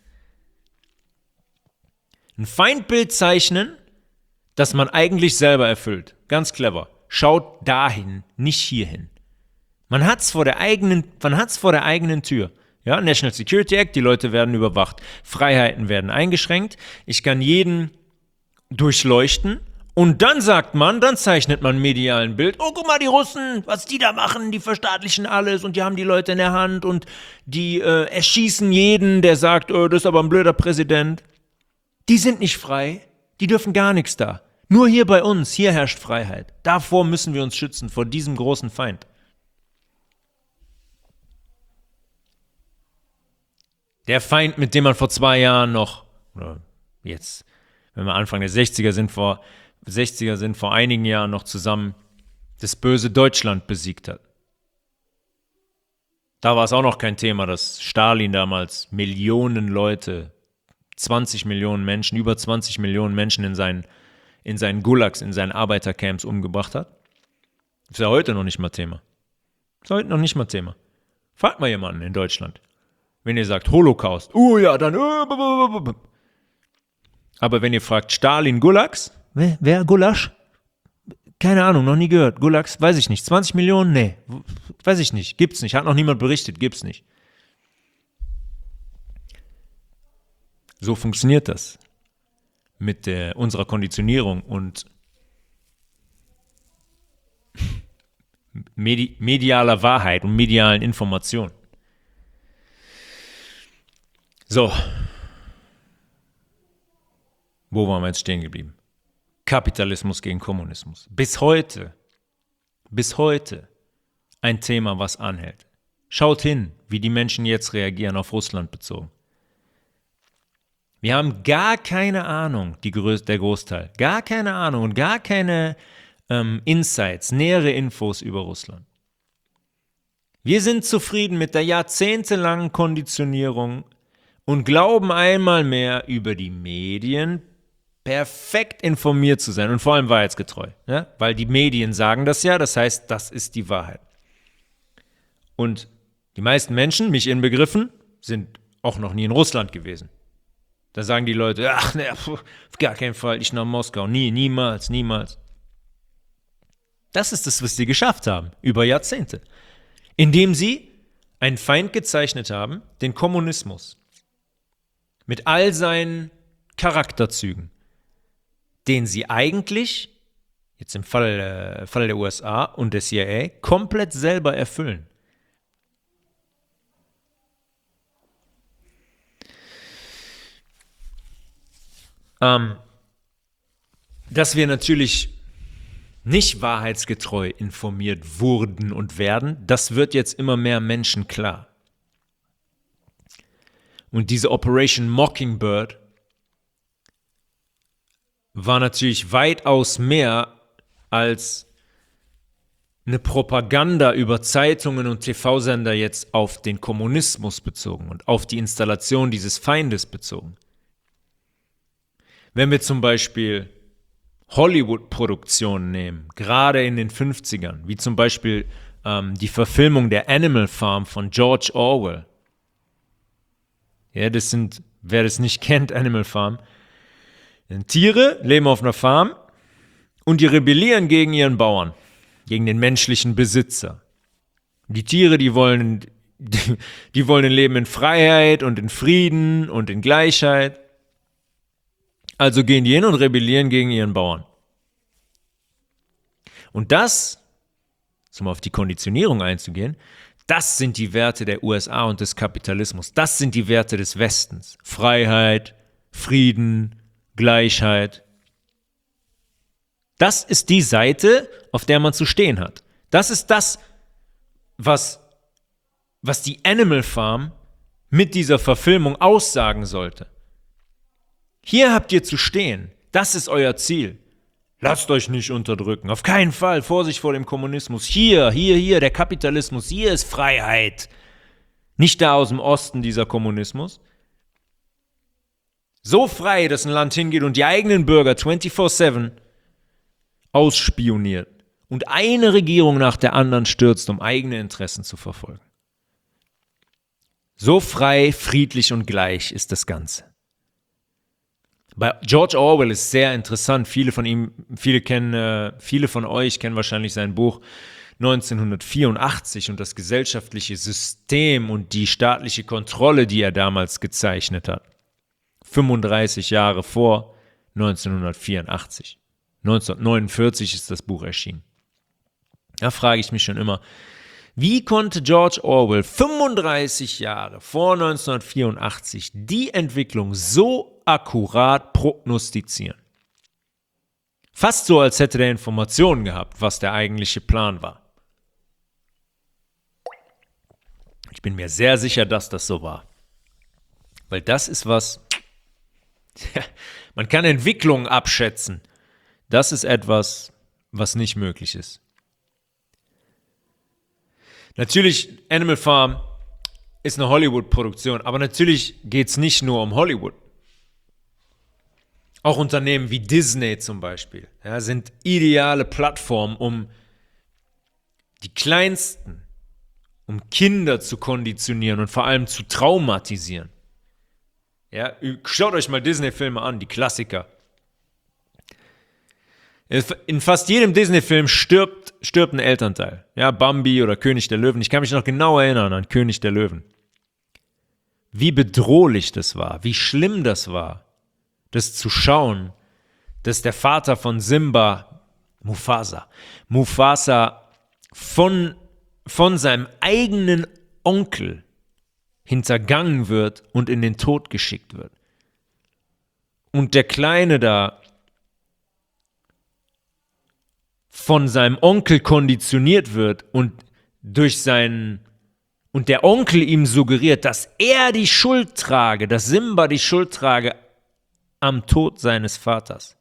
Ein Feindbild zeichnen, das man eigentlich selber erfüllt. Ganz clever. Schaut dahin, nicht hierhin. Man hat's vor der eigenen Tür. Ja, National Security Act, die Leute werden überwacht. Freiheiten werden eingeschränkt. Ich kann jeden durchleuchten. Und dann dann zeichnet man ein medialen Bild. Oh, guck mal, die Russen, was die da machen, die verstaatlichen alles und die haben die Leute in der Hand und die erschießen jeden, der sagt, das ist aber ein blöder Präsident. Die sind nicht frei, die dürfen gar nichts da. Nur hier bei uns, hier herrscht Freiheit. Davor müssen wir uns schützen, vor diesem großen Feind. Der Feind, mit dem man vor 2 Jahren noch, oder jetzt, wenn wir Anfang der 60er sind, vor einigen Jahren noch zusammen das böse Deutschland besiegt hat. Da war es auch noch kein Thema, dass Stalin damals Millionen Leute, 20 Millionen Menschen, über 20 Millionen Menschen in seinen Gulags, in seinen Arbeitercamps umgebracht hat. Ist ja heute noch nicht mal Thema. Fragt mal jemanden in Deutschland. Wenn ihr sagt Holocaust, ja, dann aber wenn ihr fragt Stalin, Gulags, wer Gulasch? Keine Ahnung, noch nie gehört. Gulags, weiß ich nicht. 20 Millionen? Nee, weiß ich nicht. Gibt's nicht. Hat noch niemand berichtet. Gibt's nicht. So funktioniert das mit unserer Konditionierung und medialer Wahrheit und medialen Informationen. So. Wo waren wir jetzt stehen geblieben? Kapitalismus gegen Kommunismus. Bis heute ein Thema, was anhält. Schaut hin, wie die Menschen jetzt reagieren auf Russland bezogen. Wir haben gar keine Ahnung, der Großteil, gar keine Ahnung und gar keine Insights, nähere Infos über Russland. Wir sind zufrieden mit der jahrzehntelangen Konditionierung und glauben einmal mehr über die Medien perfekt informiert zu sein und vor allem wahrheitsgetreu, ja? Weil die Medien sagen das ja, das heißt, das ist die Wahrheit. Und die meisten Menschen, mich inbegriffen, sind auch noch nie in Russland gewesen. Da sagen die Leute, ach ne, auf gar keinen Fall, ich nach Moskau, niemals, niemals. Das ist das, was sie geschafft haben, über Jahrzehnte. Indem sie einen Feind gezeichnet haben, den Kommunismus. Mit all seinen Charakterzügen, den sie eigentlich, jetzt im Fall der USA und der CIA, komplett selber erfüllen. Dass wir natürlich nicht wahrheitsgetreu informiert wurden und werden, das wird jetzt immer mehr Menschen klar. Und diese Operation Mockingbird war natürlich weitaus mehr als eine Propaganda über Zeitungen und TV-Sender jetzt auf den Kommunismus bezogen und auf die Installation dieses Feindes bezogen. Wenn wir zum Beispiel Hollywood-Produktionen nehmen, gerade in den 50ern, wie zum Beispiel die Verfilmung der Animal Farm von George Orwell. Ja, wer das nicht kennt, Animal Farm. Tiere leben auf einer Farm und die rebellieren gegen ihren Bauern, gegen den menschlichen Besitzer. Die Tiere, die wollen ein Leben in Freiheit und in Frieden und in Gleichheit. Also gehen die hin und rebellieren gegen ihren Bauern. Und das, um auf die Konditionierung einzugehen, das sind die Werte der USA und des Kapitalismus. Das sind die Werte des Westens. Freiheit, Frieden, Gleichheit. Das ist die Seite, auf der man zu stehen hat. Das ist das, was die Animal Farm mit dieser Verfilmung aussagen sollte. Hier habt ihr zu stehen. Das ist euer Ziel. Lasst euch nicht unterdrücken. Auf keinen Fall. Vorsicht vor dem Kommunismus. Hier, der Kapitalismus. Hier ist Freiheit. Nicht da aus dem Osten dieser Kommunismus. So frei, dass ein Land hingeht und die eigenen Bürger 24/7 ausspioniert und eine Regierung nach der anderen stürzt, um eigene Interessen zu verfolgen. So frei, friedlich und gleich ist das Ganze. Bei George Orwell ist sehr interessant. Viele von euch kennen wahrscheinlich sein Buch 1984 und das gesellschaftliche System und die staatliche Kontrolle, die er damals gezeichnet hat. 35 Jahre vor 1984. 1949 ist das Buch erschienen. Da frage ich mich schon immer, wie konnte George Orwell 35 Jahre vor 1984 die Entwicklung so akkurat prognostizieren? Fast so, als hätte er Informationen gehabt, was der eigentliche Plan war. Ich bin mir sehr sicher, dass das so war. Weil das ist was, man kann Entwicklungen abschätzen. Das ist etwas, was nicht möglich ist. Natürlich, Animal Farm ist eine Hollywood-Produktion, aber natürlich geht es nicht nur um Hollywood. Auch Unternehmen wie Disney zum Beispiel sind ideale Plattformen, um die Kleinsten, um Kinder zu konditionieren und vor allem zu traumatisieren. Ja, schaut euch mal Disney-Filme an, die Klassiker. In fast jedem Disney-Film stirbt ein Elternteil. Ja, Bambi oder König der Löwen. Ich kann mich noch genau erinnern an König der Löwen. Wie bedrohlich das war, wie schlimm das war, das zu schauen, dass der Vater von Simba, Mufasa von seinem eigenen Onkel hintergangen wird und in den Tod geschickt wird. Und der Kleine da von seinem Onkel konditioniert wird und der Onkel ihm suggeriert, dass er die Schuld trage, dass Simba die Schuld trage am Tod seines Vaters.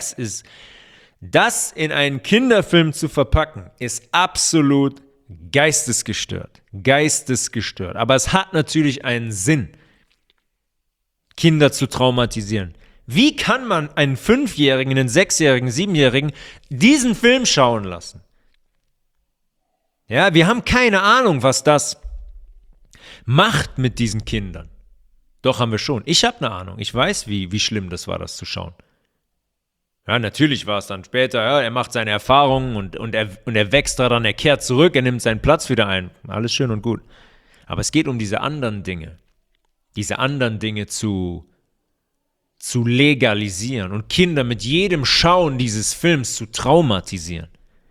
Das in einen Kinderfilm zu verpacken, ist absolut geistesgestört. Aber es hat natürlich einen Sinn, Kinder zu traumatisieren. Wie kann man einen 5-Jährigen, einen 6-Jährigen, 7-Jährigen diesen Film schauen lassen? Ja, wir haben keine Ahnung, was das macht mit diesen Kindern. Doch, haben wir schon. Ich habe eine Ahnung. Ich weiß, wie schlimm das war, das zu schauen. Ja, natürlich war es dann später, ja, er macht seine Erfahrungen und er wächst daran, er kehrt zurück, er nimmt seinen Platz wieder ein. Alles schön und gut. Aber es geht um diese anderen Dinge. Diese anderen Dinge zu legalisieren und Kinder mit jedem Schauen dieses Films zu traumatisieren.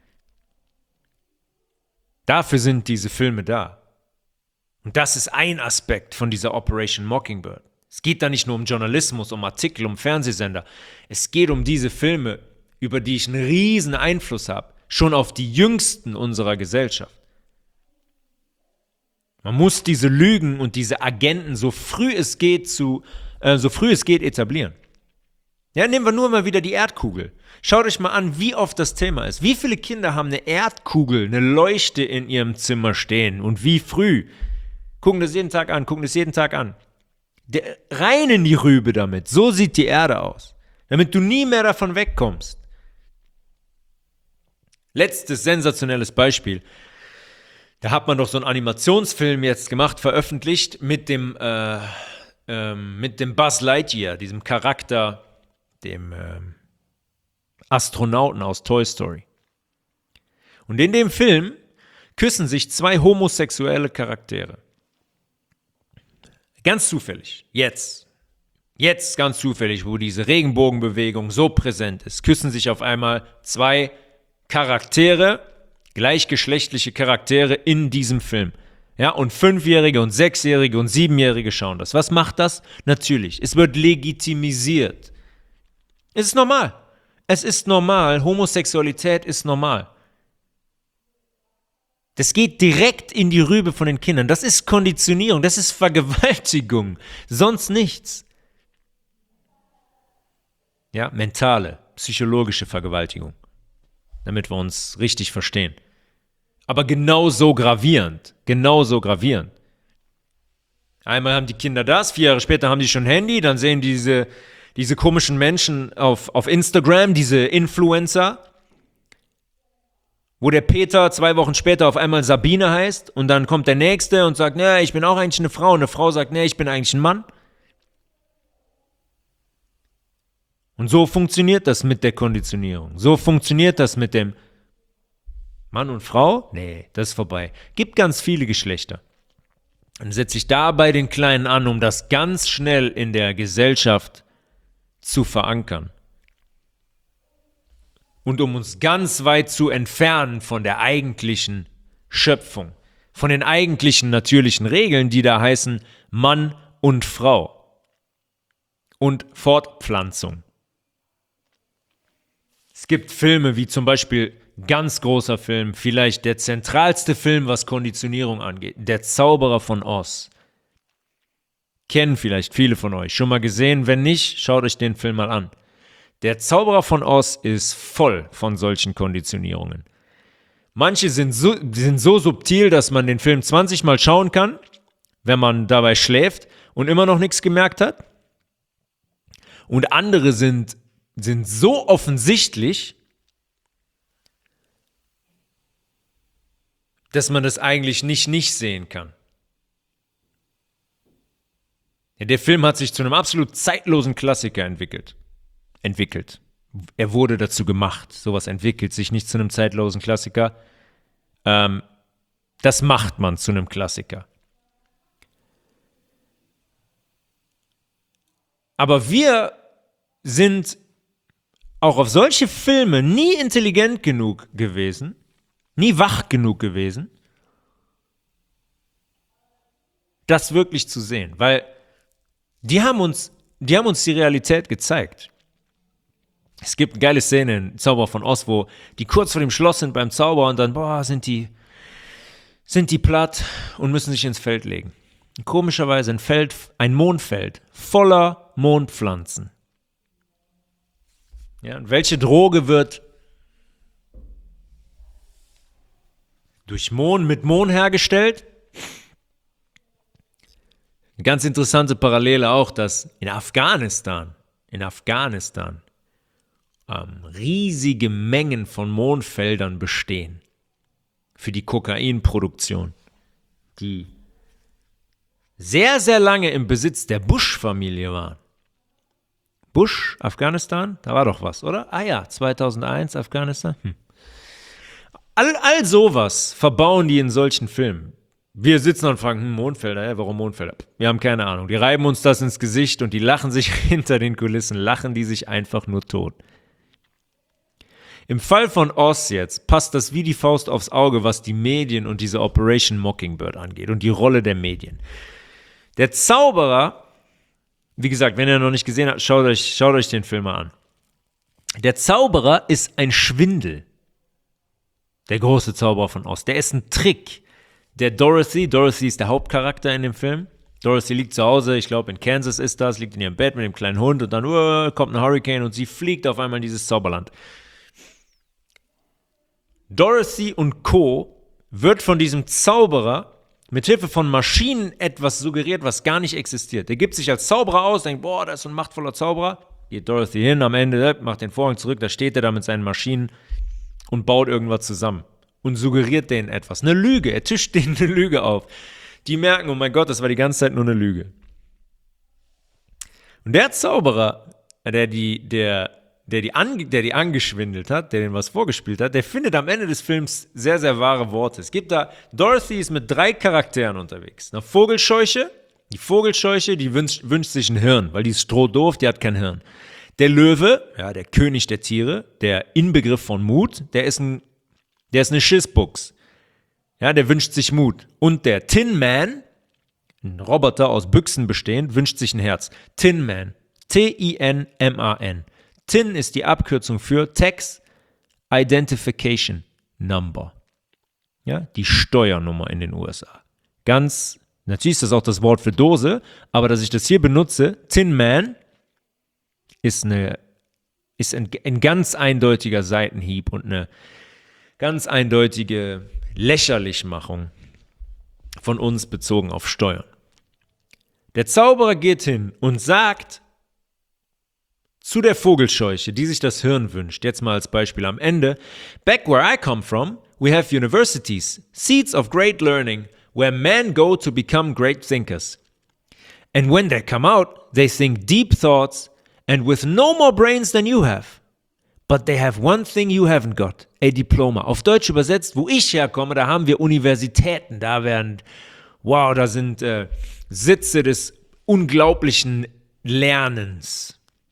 Dafür sind diese Filme da. Und das ist ein Aspekt von dieser Operation Mockingbird. Es geht da nicht nur um Journalismus, um Artikel, um Fernsehsender. Es geht um diese Filme, über die ich einen riesen Einfluss habe, schon auf die Jüngsten unserer Gesellschaft. Man muss diese Lügen und diese Agenten so früh es geht etablieren. Ja, nehmen wir nur mal wieder die Erdkugel. Schaut euch mal an, wie oft das Thema ist. Wie viele Kinder haben eine Erdkugel, eine Leuchte in ihrem Zimmer stehen und wie früh? Gucken das jeden Tag an. Rein in die Rübe damit. So sieht die Erde aus. Damit du nie mehr davon wegkommst. Letztes sensationelles Beispiel. Da hat man doch so einen Animationsfilm jetzt gemacht, veröffentlicht mit dem Buzz Lightyear, diesem Charakter, dem Astronauten aus Toy Story. Und in dem Film küssen sich zwei homosexuelle Charaktere. Ganz zufällig, jetzt ganz zufällig, wo diese Regenbogenbewegung so präsent ist, küssen sich auf einmal zwei Charaktere, gleichgeschlechtliche Charaktere in diesem Film. Ja, und 5-Jährige und 6-Jährige und 7-Jährige schauen das. Was macht das? Natürlich, es wird legitimisiert. Es ist normal. Es ist normal. Homosexualität ist normal. Das geht direkt in die Rübe von den Kindern. Das ist Konditionierung, das ist Vergewaltigung, sonst nichts. Ja, mentale, psychologische Vergewaltigung, damit wir uns richtig verstehen. Aber genauso gravierend. Einmal haben die Kinder das, 4 Jahre später haben die schon Handy, dann sehen diese komischen Menschen auf Instagram, diese Influencer, wo der Peter 2 Wochen später auf einmal Sabine heißt und dann kommt der Nächste und sagt, ne, ich bin auch eigentlich eine Frau und eine Frau sagt, ne, ich bin eigentlich ein Mann. Und so funktioniert das mit der Konditionierung. So funktioniert das mit dem Mann und Frau? Nee, das ist vorbei. Gibt ganz viele Geschlechter. Dann setze ich da bei den Kleinen an, um das ganz schnell in der Gesellschaft zu verankern. Und um uns ganz weit zu entfernen von der eigentlichen Schöpfung, von den eigentlichen natürlichen Regeln, die da heißen Mann und Frau und Fortpflanzung. Es gibt Filme wie zum Beispiel, ganz großer Film, vielleicht der zentralste Film, was Konditionierung angeht, Der Zauberer von Oz. Kennen vielleicht viele von euch, schon mal gesehen, wenn nicht, schaut euch den Film mal an. Der Zauberer von Oz ist voll von solchen Konditionierungen. Manche sind so subtil, dass man den Film 20 Mal schauen kann, wenn man dabei schläft und immer noch nichts gemerkt hat. Und andere sind so offensichtlich, dass man das eigentlich nicht sehen kann. Ja, der Film hat sich zu einem absolut zeitlosen Klassiker entwickelt. Er wurde dazu gemacht. Sowas entwickelt sich nicht zu einem zeitlosen Klassiker. Das macht man zu einem Klassiker. Aber wir sind auch auf solche Filme nie intelligent genug gewesen, nie wach genug gewesen, das wirklich zu sehen. Weil die haben uns die Realität gezeigt. Es gibt eine geile Szene in Zauberer von Oz, wo die kurz vor dem Schloss sind beim Zauber und dann, sind die platt und müssen sich ins Feld legen. Und komischerweise ein Mondfeld voller Mondpflanzen. Ja, und welche Droge wird mit Mohn hergestellt? Eine ganz interessante Parallele auch, dass in Afghanistan riesige Mengen von Mohnfeldern bestehen für die Kokainproduktion, die sehr, sehr lange im Besitz der Bush-Familie waren. Bush, Afghanistan, da war doch was, oder? Ah ja, 2001 Afghanistan. All sowas verbauen die in solchen Filmen. Wir sitzen und fragen, Mondfelder, warum Mondfelder? Wir haben keine Ahnung. Die reiben uns das ins Gesicht und die lachen sich hinter den Kulissen, lachen die sich einfach nur tot. Im Fall von Oz jetzt passt das wie die Faust aufs Auge, was die Medien und diese Operation Mockingbird angeht und die Rolle der Medien. Der Zauberer, wie gesagt, wenn ihr noch nicht gesehen habt, schaut euch den Film mal an. Der Zauberer ist ein Schwindel. Der große Zauberer von Oz. Der ist ein Trick. Der Dorothy ist der Hauptcharakter in dem Film. Dorothy liegt zu Hause, ich glaube in Kansas ist das, liegt in ihrem Bett mit dem kleinen Hund und dann kommt ein Hurricane und sie fliegt auf einmal in dieses Zauberland. Dorothy und Co. wird von diesem Zauberer mit Hilfe von Maschinen etwas suggeriert, was gar nicht existiert. Der gibt sich als Zauberer aus, denkt, boah, das ist ein machtvoller Zauberer. Geht Dorothy hin, am Ende macht den Vorhang zurück, da steht er da mit seinen Maschinen und baut irgendwas zusammen und suggeriert denen etwas. Eine Lüge, er tischt denen eine Lüge auf. Die merken, oh mein Gott, das war die ganze Zeit nur eine Lüge. Und der Zauberer, der die angeschwindelt hat, der denen was vorgespielt hat, der findet am Ende des Films sehr, sehr wahre Worte. Es gibt da, Dorothy ist mit 3 Charakteren unterwegs. Eine Vogelscheuche, die wünscht sich ein Hirn, weil die ist strohdoof, die hat kein Hirn. Der Löwe, ja, der König der Tiere, der Inbegriff von Mut, der ist eine Schissbuchs. Ja, der wünscht sich Mut. Und der Tin Man, ein Roboter aus Büchsen bestehend, wünscht sich ein Herz. Tin Man, T-I-N-M-A-N. TIN ist die Abkürzung für Tax Identification Number. Ja, die Steuernummer in den USA. Natürlich ist das auch das Wort für Dose, aber dass ich das hier benutze, Tin Man, ist ein ganz eindeutiger Seitenhieb und eine ganz eindeutige Lächerlichmachung von uns bezogen auf Steuern. Der Zauberer geht hin und sagt zu der Vogelscheuche, die sich das Hirn wünscht, jetzt mal als Beispiel am Ende, back where I come from, we have universities, seats of great learning, where men go to become great thinkers. And when they come out, they think deep thoughts and with no more brains than you have. But they have one thing you haven't got, a diploma. Auf Deutsch übersetzt, wo ich herkomme, da haben wir Universitäten, da sind Sitze des unglaublichen Lernens,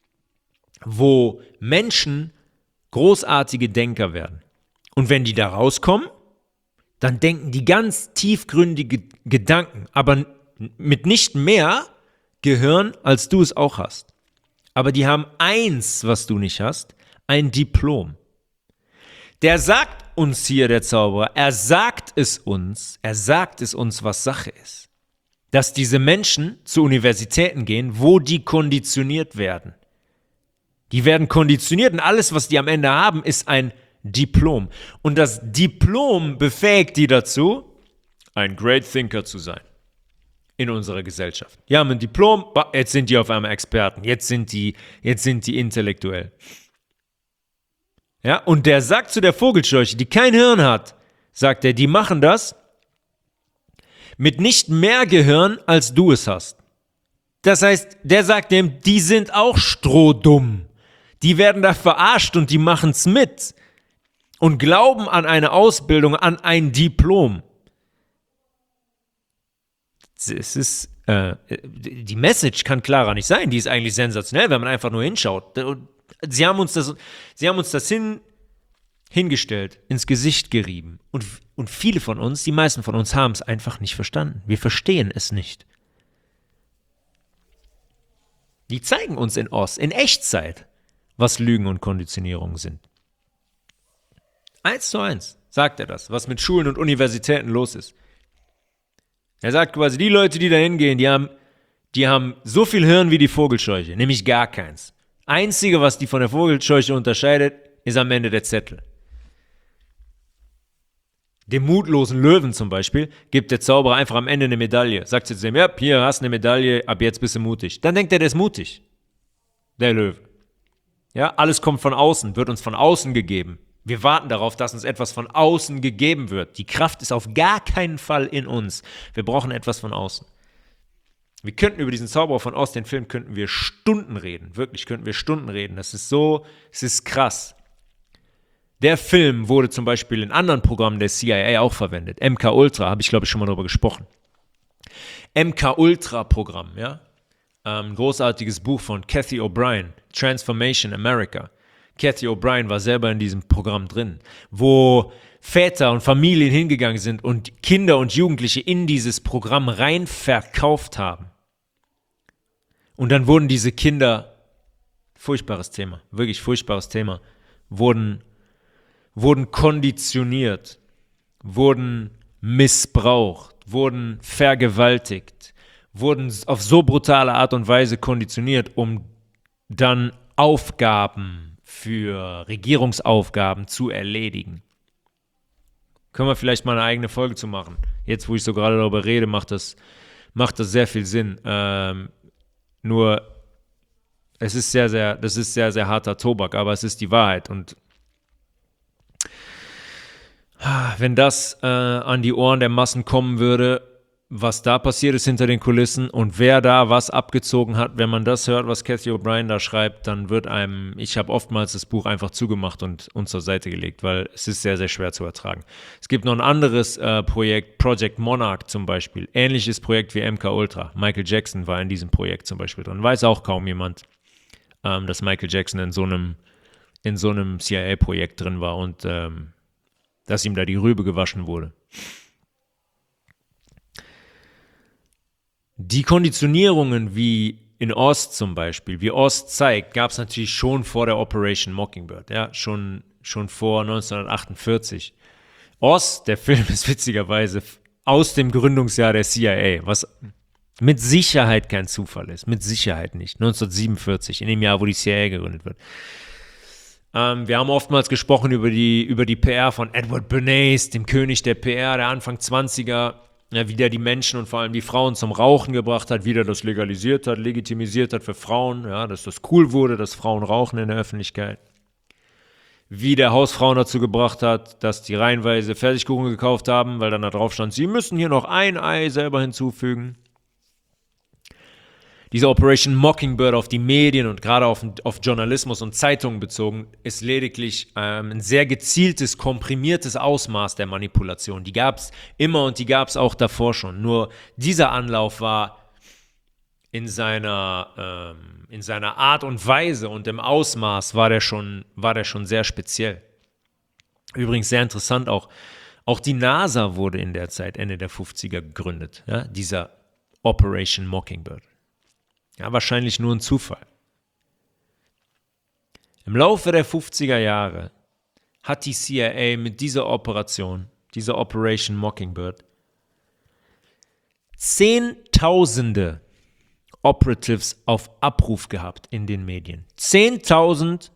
wo Menschen großartige Denker werden. Und wenn die da rauskommen, dann denken die ganz tiefgründige Gedanken, aber mit nicht mehr Gehirn, als du es auch hast. Aber die haben eins, was du nicht hast, ein Diplom. Der sagt uns hier, der Zauberer, er sagt es uns, was Sache ist. Dass diese Menschen zu Universitäten gehen, wo die konditioniert werden. Die werden konditioniert und alles, was die am Ende haben, ist ein Diplom. Und das Diplom befähigt die dazu, ein Great Thinker zu sein in unserer Gesellschaft. Die haben ein Diplom, jetzt sind die auf einmal Experten, jetzt sind die intellektuell. Ja, und der sagt zu der Vogelscheuche, die kein Hirn hat, sagt er, die machen das mit nicht mehr Gehirn, als du es hast. Das heißt, der sagt dem, die sind auch strohdumm. Die werden da verarscht und die machen es mit und glauben an eine Ausbildung, an ein Diplom. Die Message kann klarer nicht sein. Die ist eigentlich sensationell, wenn man einfach nur hinschaut. Sie haben uns das hingestellt, ins Gesicht gerieben. Und viele von uns, die meisten von uns, haben es einfach nicht verstanden. Wir verstehen es nicht. Die zeigen uns in Oz, in Echtzeit, was Lügen und Konditionierung sind. 1:1 sagt er das, was mit Schulen und Universitäten los ist. Er sagt quasi, die Leute, die da hingehen, die haben so viel Hirn wie die Vogelscheuche, nämlich gar keins. Einzige, was die von der Vogelscheuche unterscheidet, ist am Ende der Zettel. Dem mutlosen Löwen zum Beispiel gibt der Zauberer einfach am Ende eine Medaille. Sagt zu ihm, ja, hier hast du eine Medaille, ab jetzt bist du mutig. Dann denkt er, der ist mutig. Der Löwe. Ja, alles kommt von außen, wird uns von außen gegeben. Wir warten darauf, dass uns etwas von außen gegeben wird. Die Kraft ist auf gar keinen Fall in uns. Wir brauchen etwas von außen. Wir könnten über diesen Zauberer von Oz, den Film, könnten wir Stunden reden. Wirklich, könnten wir Stunden reden. Das ist so, es ist krass. Der Film wurde zum Beispiel in anderen Programmen der CIA auch verwendet. MK Ultra, habe ich glaube ich schon mal darüber gesprochen. MK Ultra Programm, ja. Ein großartiges Buch von Cathy O'Brien, Transformation America. Cathy O'Brien war selber in diesem Programm drin, wo Väter und Familien hingegangen sind und Kinder und Jugendliche in dieses Programm rein verkauft haben. Und dann wurden diese Kinder, furchtbares Thema, wirklich furchtbares Thema, wurden konditioniert, wurden missbraucht, wurden vergewaltigt, wurden auf so brutale Art und Weise konditioniert, um dann Regierungsaufgaben zu erledigen. Können wir vielleicht mal eine eigene Folge zu machen. Jetzt, wo ich so gerade darüber rede, macht das sehr viel Sinn. Nur, das ist sehr, sehr harter Tobak, aber es ist die Wahrheit. Und wenn das an die Ohren der Massen kommen würde, was da passiert ist hinter den Kulissen und wer da was abgezogen hat, wenn man das hört, was Cathy O'Brien da schreibt, dann wird ich habe oftmals das Buch einfach zugemacht und zur Seite gelegt, weil es ist sehr, sehr schwer zu ertragen. Es gibt noch ein anderes Projekt, Project Monarch zum Beispiel, ähnliches Projekt wie MK Ultra. Michael Jackson war in diesem Projekt zum Beispiel drin. Weiß auch kaum jemand, dass Michael Jackson in so einem CIA-Projekt drin war und dass ihm da die Rübe gewaschen wurde. Die Konditionierungen wie in Oz zum Beispiel, wie Oz zeigt, gab es natürlich schon vor der Operation Mockingbird, ja, schon vor 1948. Oz, der Film, ist witzigerweise aus dem Gründungsjahr der CIA, was mit Sicherheit kein Zufall ist, mit Sicherheit nicht, 1947, in dem Jahr, wo die CIA gegründet wird. Wir haben oftmals gesprochen über die PR von Edward Bernays, dem König der PR der Anfang 20er, ja, wie der die Menschen und vor allem die Frauen zum Rauchen gebracht hat, wie der das legitimisiert hat für Frauen, ja, dass das cool wurde, dass Frauen rauchen in der Öffentlichkeit. Wie der Hausfrauen dazu gebracht hat, dass die reihenweise Fertigkuchen gekauft haben, weil dann da drauf stand, sie müssen hier noch ein Ei selber hinzufügen. Diese Operation Mockingbird auf die Medien und gerade auf Journalismus und Zeitungen bezogen, ist lediglich ein sehr gezieltes, komprimiertes Ausmaß der Manipulation. Die gab es immer und die gab es auch davor schon. Nur dieser Anlauf war in seiner Art und Weise und im Ausmaß war der schon sehr speziell. Übrigens sehr interessant auch die NASA wurde in der Zeit, Ende der 50er, gegründet. Ja, dieser Operation Mockingbird. Ja, wahrscheinlich nur ein Zufall. Im Laufe der 50er Jahre hat die CIA mit dieser Operation, dieser Operation Mockingbird, Zehntausende Operatives auf Abruf gehabt in den Medien. Zehntausende,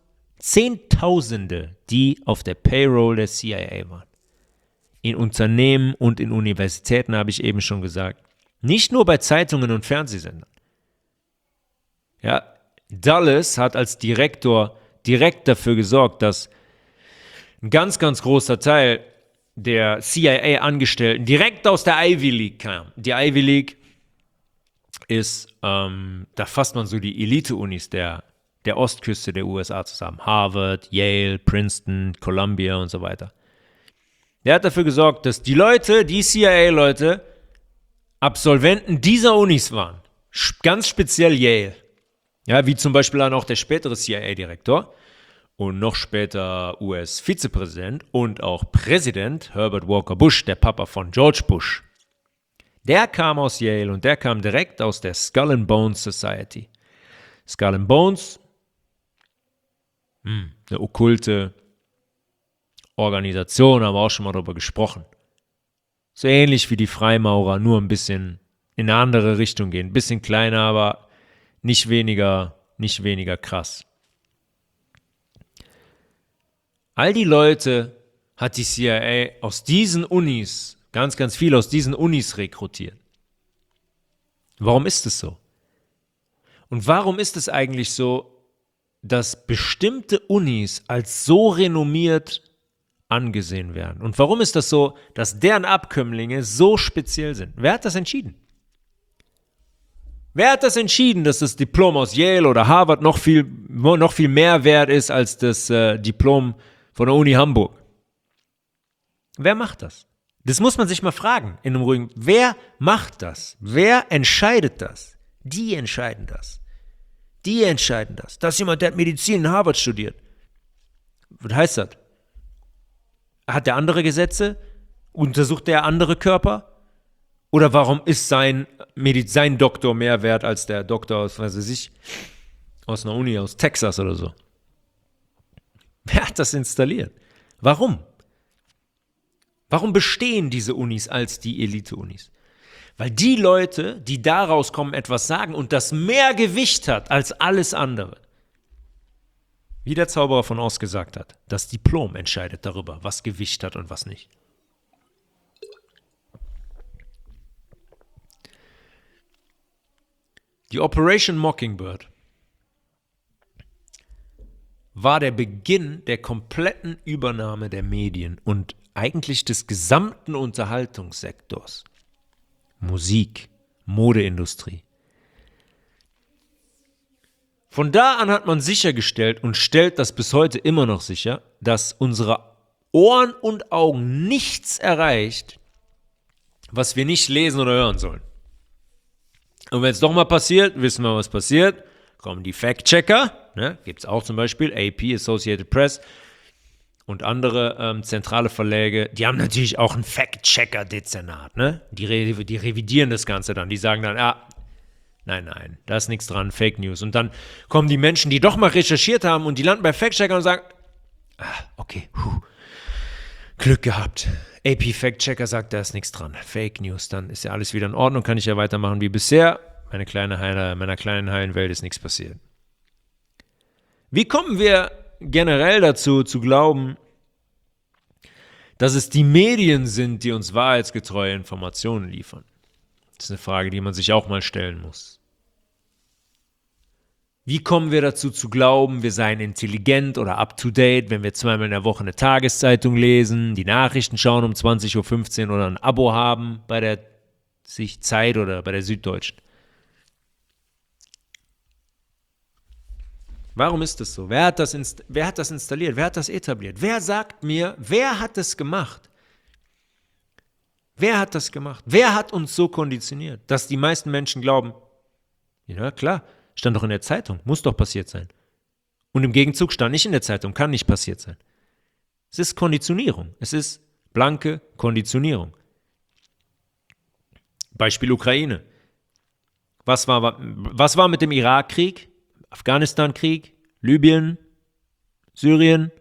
die auf der Payroll der CIA waren. In Unternehmen und in Universitäten, habe ich eben schon gesagt. Nicht nur bei Zeitungen und Fernsehsendern. Ja, Dulles hat als Direktor direkt dafür gesorgt, dass ein ganz, ganz großer Teil der CIA-Angestellten direkt aus der Ivy League kam. Die Ivy League ist, da fasst man so die Elite-Unis der Ostküste der USA zusammen. Harvard, Yale, Princeton, Columbia und so weiter. Der hat dafür gesorgt, dass die CIA-Leute, Absolventen dieser Unis waren. Ganz speziell Yale. Ja, wie zum Beispiel dann auch der spätere CIA-Direktor und noch später US-Vizepräsident und auch Präsident Herbert Walker Bush, der Papa von George Bush. Der kam aus Yale und der kam direkt aus der Skull and Bones Society. Skull and Bones, eine okkulte Organisation, haben wir auch schon mal darüber gesprochen. So ähnlich wie die Freimaurer, nur ein bisschen in eine andere Richtung gehen. Ein bisschen kleiner, aber nicht weniger krass. All die Leute hat die CIA aus diesen Unis, ganz, ganz viel aus diesen Unis rekrutiert. Warum ist es so? Und warum ist es eigentlich so, dass bestimmte Unis als so renommiert angesehen werden? Und warum ist das so, dass deren Abkömmlinge so speziell sind? Wer hat das entschieden? Wer hat das entschieden, dass das Diplom aus Yale oder Harvard noch viel mehr wert ist als das Diplom von der Uni Hamburg? Wer macht das? Das muss man sich mal fragen in einem ruhigen. Wer macht das? Wer entscheidet das? Die entscheiden das. Die entscheiden das. Das ist jemand, der hat Medizin in Harvard studiert. Was heißt das? Hat der andere Gesetze? Untersucht der andere Körper? Oder warum ist sein Doktor mehr wert als der Doktor aus, was weiß ich, aus einer Uni aus Texas oder so? Wer hat das installiert? Warum? Warum bestehen diese Unis als die Elite-Unis? Weil die Leute, die daraus kommen, etwas sagen und das mehr Gewicht hat als alles andere. Wie der Zauberer von Oz gesagt hat, das Diplom entscheidet darüber, was Gewicht hat und was nicht. Die Operation Mockingbird war der Beginn der kompletten Übernahme der Medien und eigentlich des gesamten Unterhaltungssektors. Musik, Modeindustrie. Von da an hat man sichergestellt und stellt das bis heute immer noch sicher, dass unsere Ohren und Augen nichts erreicht, was wir nicht lesen oder hören sollen. Und wenn es doch mal passiert, wissen wir, was passiert. Kommen die Fact-Checker, gibt es auch zum Beispiel, AP, Associated Press und andere zentrale Verläge, die haben natürlich auch ein Fact-Checker-Dezernat. Die revidieren das Ganze dann, die sagen dann, nein, da ist nichts dran, Fake News. Und dann kommen die Menschen, die doch mal recherchiert haben und die landen bei Fact-Checker und sagen, okay, Glück gehabt. AP Fact-Checker sagt, da ist nichts dran. Fake News, dann ist ja alles wieder in Ordnung, kann ich ja weitermachen wie bisher. Meiner kleinen heilen Welt ist nichts passiert. Wie kommen wir generell dazu, zu glauben, dass es die Medien sind, die uns wahrheitsgetreue Informationen liefern? Das ist eine Frage, die man sich auch mal stellen muss. Wie kommen wir dazu zu glauben, wir seien intelligent oder up-to-date, wenn wir zweimal in der Woche eine Tageszeitung lesen, die Nachrichten schauen um 20.15 Uhr oder ein Abo haben bei der Zeit oder bei der Süddeutschen? Warum ist das so? Wer hat das installiert? Wer hat das etabliert? Wer sagt mir, wer hat das gemacht? Wer hat das gemacht? Wer hat uns so konditioniert, dass die meisten Menschen glauben, ja klar, stand doch in der Zeitung, muss doch passiert sein. Und im Gegenzug stand nicht in der Zeitung, kann nicht passiert sein. Es ist Konditionierung. Es ist blanke Konditionierung. Beispiel Ukraine. Was war mit dem Irakkrieg, Afghanistan-Krieg, Libyen, Syrien?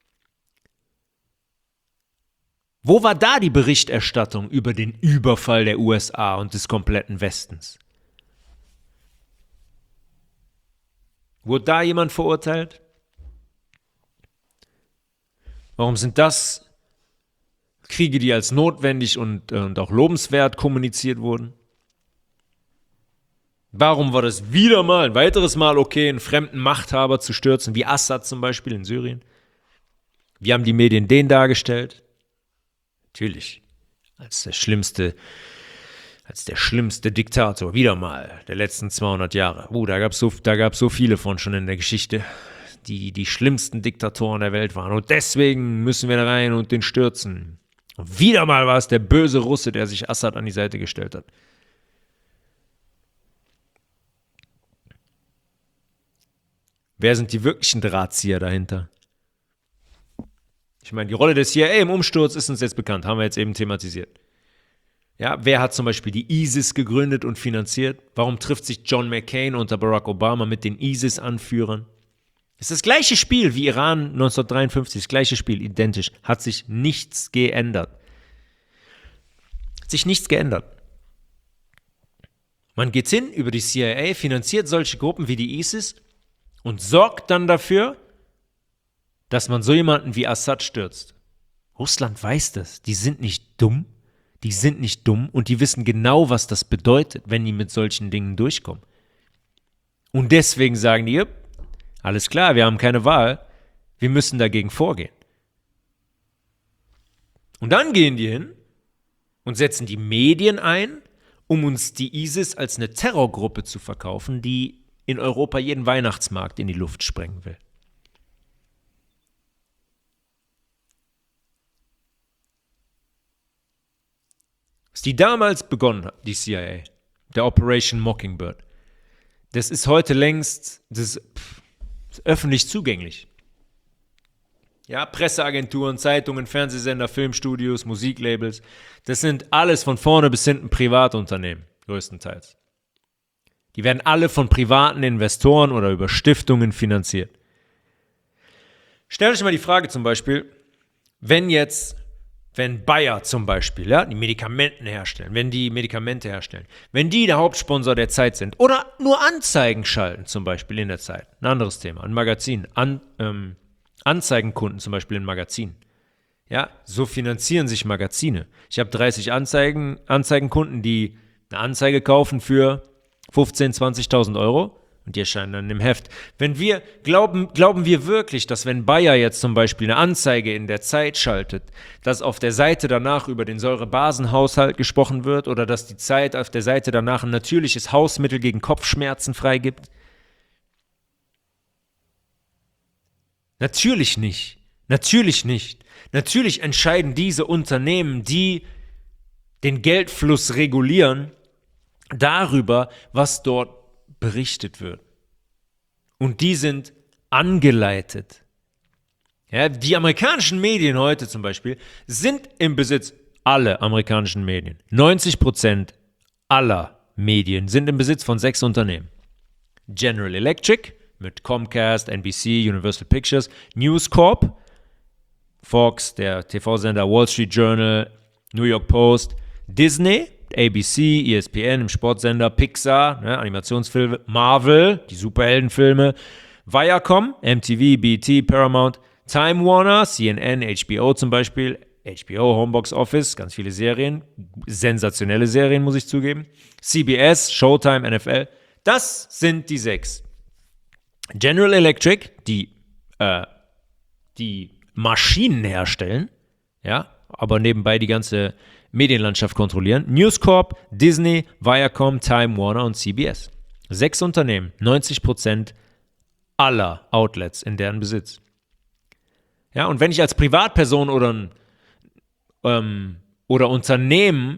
Wo war da die Berichterstattung über den Überfall der USA und des kompletten Westens? Wurde da jemand verurteilt? Warum sind das Kriege, die als notwendig und auch lobenswert kommuniziert wurden? Warum war das wieder mal, ein weiteres Mal okay, einen fremden Machthaber zu stürzen, wie Assad zum Beispiel in Syrien? Wie haben die Medien den dargestellt? Natürlich, als der schlimmste Diktator, wieder mal, der letzten 200 Jahre. Da gab es so viele von schon in der Geschichte, die schlimmsten Diktatoren der Welt waren. Und deswegen müssen wir da rein und den stürzen. Und wieder mal war es der böse Russe, der sich Assad an die Seite gestellt hat. Wer sind die wirklichen Drahtzieher dahinter? Ich meine, die Rolle des CIA im Umsturz ist uns jetzt bekannt, haben wir jetzt eben thematisiert. Ja, wer hat zum Beispiel die ISIS gegründet und finanziert? Warum trifft sich John McCain unter Barack Obama mit den ISIS-Anführern? Es ist das gleiche Spiel wie Iran 1953, das gleiche Spiel, identisch. Hat sich nichts geändert. Man geht hin über die CIA, finanziert solche Gruppen wie die ISIS und sorgt dann dafür, dass man so jemanden wie Assad stürzt. Russland weiß das. Die sind nicht dumm. Und die wissen genau, was das bedeutet, wenn die mit solchen Dingen durchkommen. Und deswegen sagen die, alles klar, wir haben keine Wahl, wir müssen dagegen vorgehen. Und dann gehen die hin und setzen die Medien ein, um uns die ISIS als eine Terrorgruppe zu verkaufen, die in Europa jeden Weihnachtsmarkt in die Luft sprengen will. Was die damals begonnen hat, die CIA, der Operation Mockingbird, das ist heute längst das ist öffentlich zugänglich. Ja, Presseagenturen, Zeitungen, Fernsehsender, Filmstudios, Musiklabels, das sind alles von vorne bis hinten Privatunternehmen, größtenteils. Die werden alle von privaten Investoren oder über Stiftungen finanziert. Stellt euch mal die Frage zum Beispiel, wenn Bayer zum Beispiel, ja, die Medikamenten herstellen, wenn die Medikamente herstellen, wenn die der Hauptsponsor der Zeit sind oder nur Anzeigen schalten zum Beispiel in der Zeit, ein anderes Thema, ein Magazin, Anzeigenkunden zum Beispiel in Magazinen. Ja, so finanzieren sich Magazine. Ich habe 30 Anzeigenkunden, die eine Anzeige kaufen für 15.000, 20.000 Euro und die erscheinen dann im Heft. Glauben wir wirklich, dass wenn Bayer jetzt zum Beispiel eine Anzeige in der Zeit schaltet, dass auf der Seite danach über den Säurebasenhaushalt gesprochen wird oder dass die Zeit auf der Seite danach ein natürliches Hausmittel gegen Kopfschmerzen freigibt? Natürlich nicht. Natürlich nicht. Natürlich entscheiden diese Unternehmen, die den Geldfluss regulieren, darüber, was dort berichtet wird. Und die sind angeleitet. Ja, die amerikanischen Medien heute zum Beispiel sind im Besitz, alle amerikanischen Medien, 90% aller Medien sind im Besitz von 6 Unternehmen. General Electric mit Comcast, NBC, Universal Pictures, News Corp, Fox, der TV-Sender Wall Street Journal, New York Post, Disney, ABC, ESPN im Sportsender, Pixar, Animationsfilme, Marvel, die Superheldenfilme, Viacom, MTV, BET, Paramount, Time Warner, CNN, HBO zum Beispiel, HBO, Homebox Office, ganz viele Serien, sensationelle Serien, muss ich zugeben, CBS, Showtime, NFL, das sind die 6. General Electric, die Maschinen herstellen, ja, aber nebenbei die ganze Medienlandschaft kontrollieren. News Corp, Disney, Viacom, Time Warner und CBS. 6 Unternehmen, 90% aller Outlets in deren Besitz. Ja, und wenn ich als Privatperson oder Unternehmen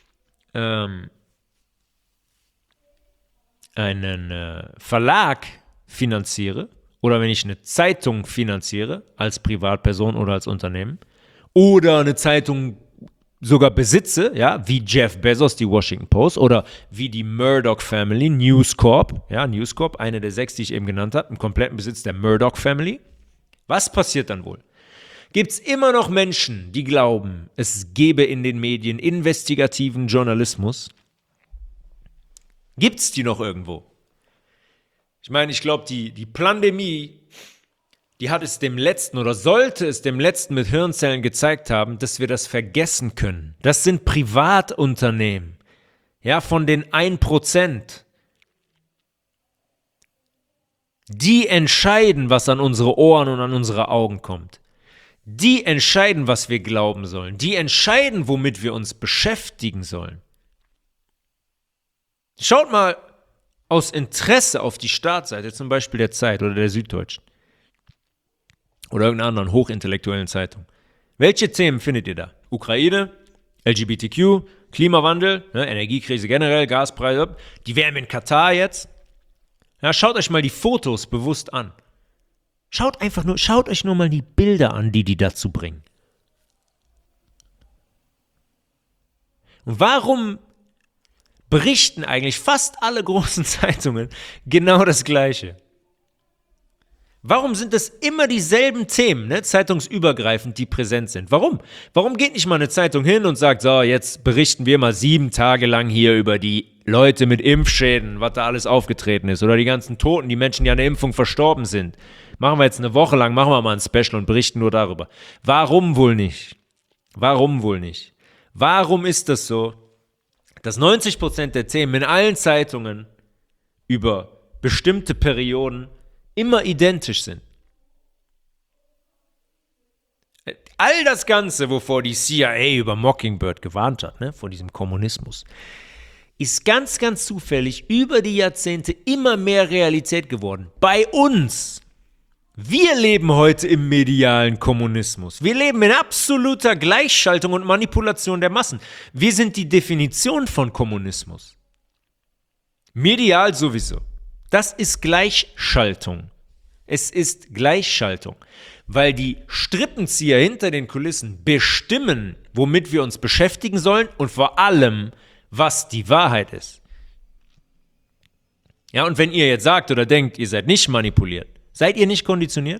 einen Verlag finanziere oder wenn ich eine Zeitung finanziere als Privatperson oder als Unternehmen oder eine Zeitung sogar besitze, ja, wie Jeff Bezos die Washington Post oder wie die Murdoch Family, News Corp, ja, News Corp, eine der 6, die ich eben genannt habe, im kompletten Besitz der Murdoch Family. Was passiert dann wohl? Gibt es immer noch Menschen, die glauben, es gäbe in den Medien investigativen Journalismus? Gibt es die noch irgendwo? Ich meine, ich glaube, die Pandemie, die hat es dem Letzten oder sollte es dem Letzten mit Hirnzellen gezeigt haben, dass wir das vergessen können. Das sind Privatunternehmen, ja, von den 1%. Die entscheiden, was an unsere Ohren und an unsere Augen kommt. Die entscheiden, was wir glauben sollen. Die entscheiden, womit wir uns beschäftigen sollen. Schaut mal aus Interesse auf die Startseite, zum Beispiel der Zeit oder der Süddeutschen. Oder irgendeiner anderen hochintellektuellen Zeitung. Welche Themen findet ihr da? Ukraine, LGBTQ, Klimawandel, Energiekrise generell, Gaspreise, die WM in Katar jetzt. Ja, schaut euch mal die Fotos bewusst an. Schaut euch nur mal die Bilder an, die dazu bringen. Und warum berichten eigentlich fast alle großen Zeitungen genau das Gleiche? Warum sind es immer dieselben Themen, zeitungsübergreifend, die präsent sind? Warum? Warum geht nicht mal eine Zeitung hin und sagt, so, jetzt berichten wir mal 7 Tage lang hier über die Leute mit Impfschäden, was da alles aufgetreten ist, oder die ganzen Toten, die Menschen, die an der Impfung verstorben sind. Machen wir jetzt eine Woche lang, machen wir mal ein Special und berichten nur darüber. Warum wohl nicht? Warum wohl nicht? Warum ist das so, dass 90% der Themen in allen Zeitungen über bestimmte Perioden immer identisch sind? All das Ganze, wovor die CIA über Mockingbird gewarnt hat, vor diesem Kommunismus, ist ganz, ganz zufällig über die Jahrzehnte immer mehr Realität geworden. Bei uns. Wir leben heute im medialen Kommunismus. Wir leben in absoluter Gleichschaltung und Manipulation der Massen. Wir sind die Definition von Kommunismus. Medial sowieso. Das ist Gleichschaltung. Es ist Gleichschaltung, weil die Strippenzieher hinter den Kulissen bestimmen, womit wir uns beschäftigen sollen und vor allem, was die Wahrheit ist. Ja, und wenn ihr jetzt sagt oder denkt, ihr seid nicht manipuliert, seid ihr nicht konditioniert?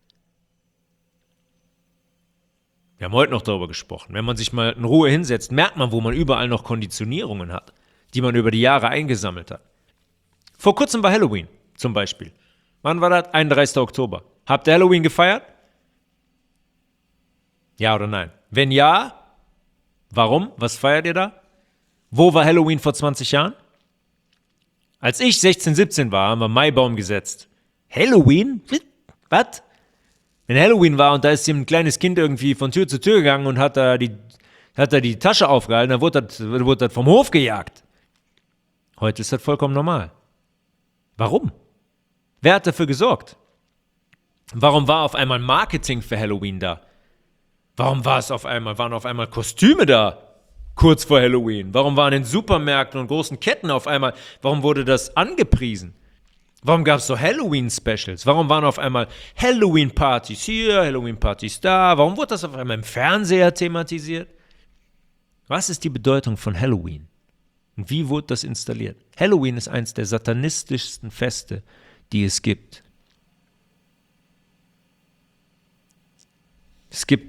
Wir haben heute noch darüber gesprochen. Wenn man sich mal in Ruhe hinsetzt, merkt man, wo man überall noch Konditionierungen hat, die man über die Jahre eingesammelt hat. Vor kurzem war Halloween zum Beispiel. Wann war das? 31. Oktober. Habt ihr Halloween gefeiert? Ja oder nein? Wenn ja, warum? Was feiert ihr da? Wo war Halloween vor 20 Jahren? Als ich 16, 17 war, haben wir Maibaum gesetzt. Halloween? Was? Wenn Halloween war und da ist ein kleines Kind irgendwie von Tür zu Tür gegangen und hat da die Tasche aufgehalten, dann wurde das vom Hof gejagt. Heute ist das vollkommen normal. Warum? Wer hat dafür gesorgt? Warum war auf einmal Marketing für Halloween da? Warum waren auf einmal Kostüme da? Kurz vor Halloween. Warum waren in Supermärkten und großen Ketten auf einmal, warum wurde das angepriesen? Warum gab es so Halloween-Specials? Warum waren auf einmal Halloween-Partys hier, Halloween-Partys da? Warum wurde das auf einmal im Fernseher thematisiert? Was ist die Bedeutung von Halloween? Und wie wurde das installiert? Halloween ist eines der satanistischsten Feste, die es gibt. Es gibt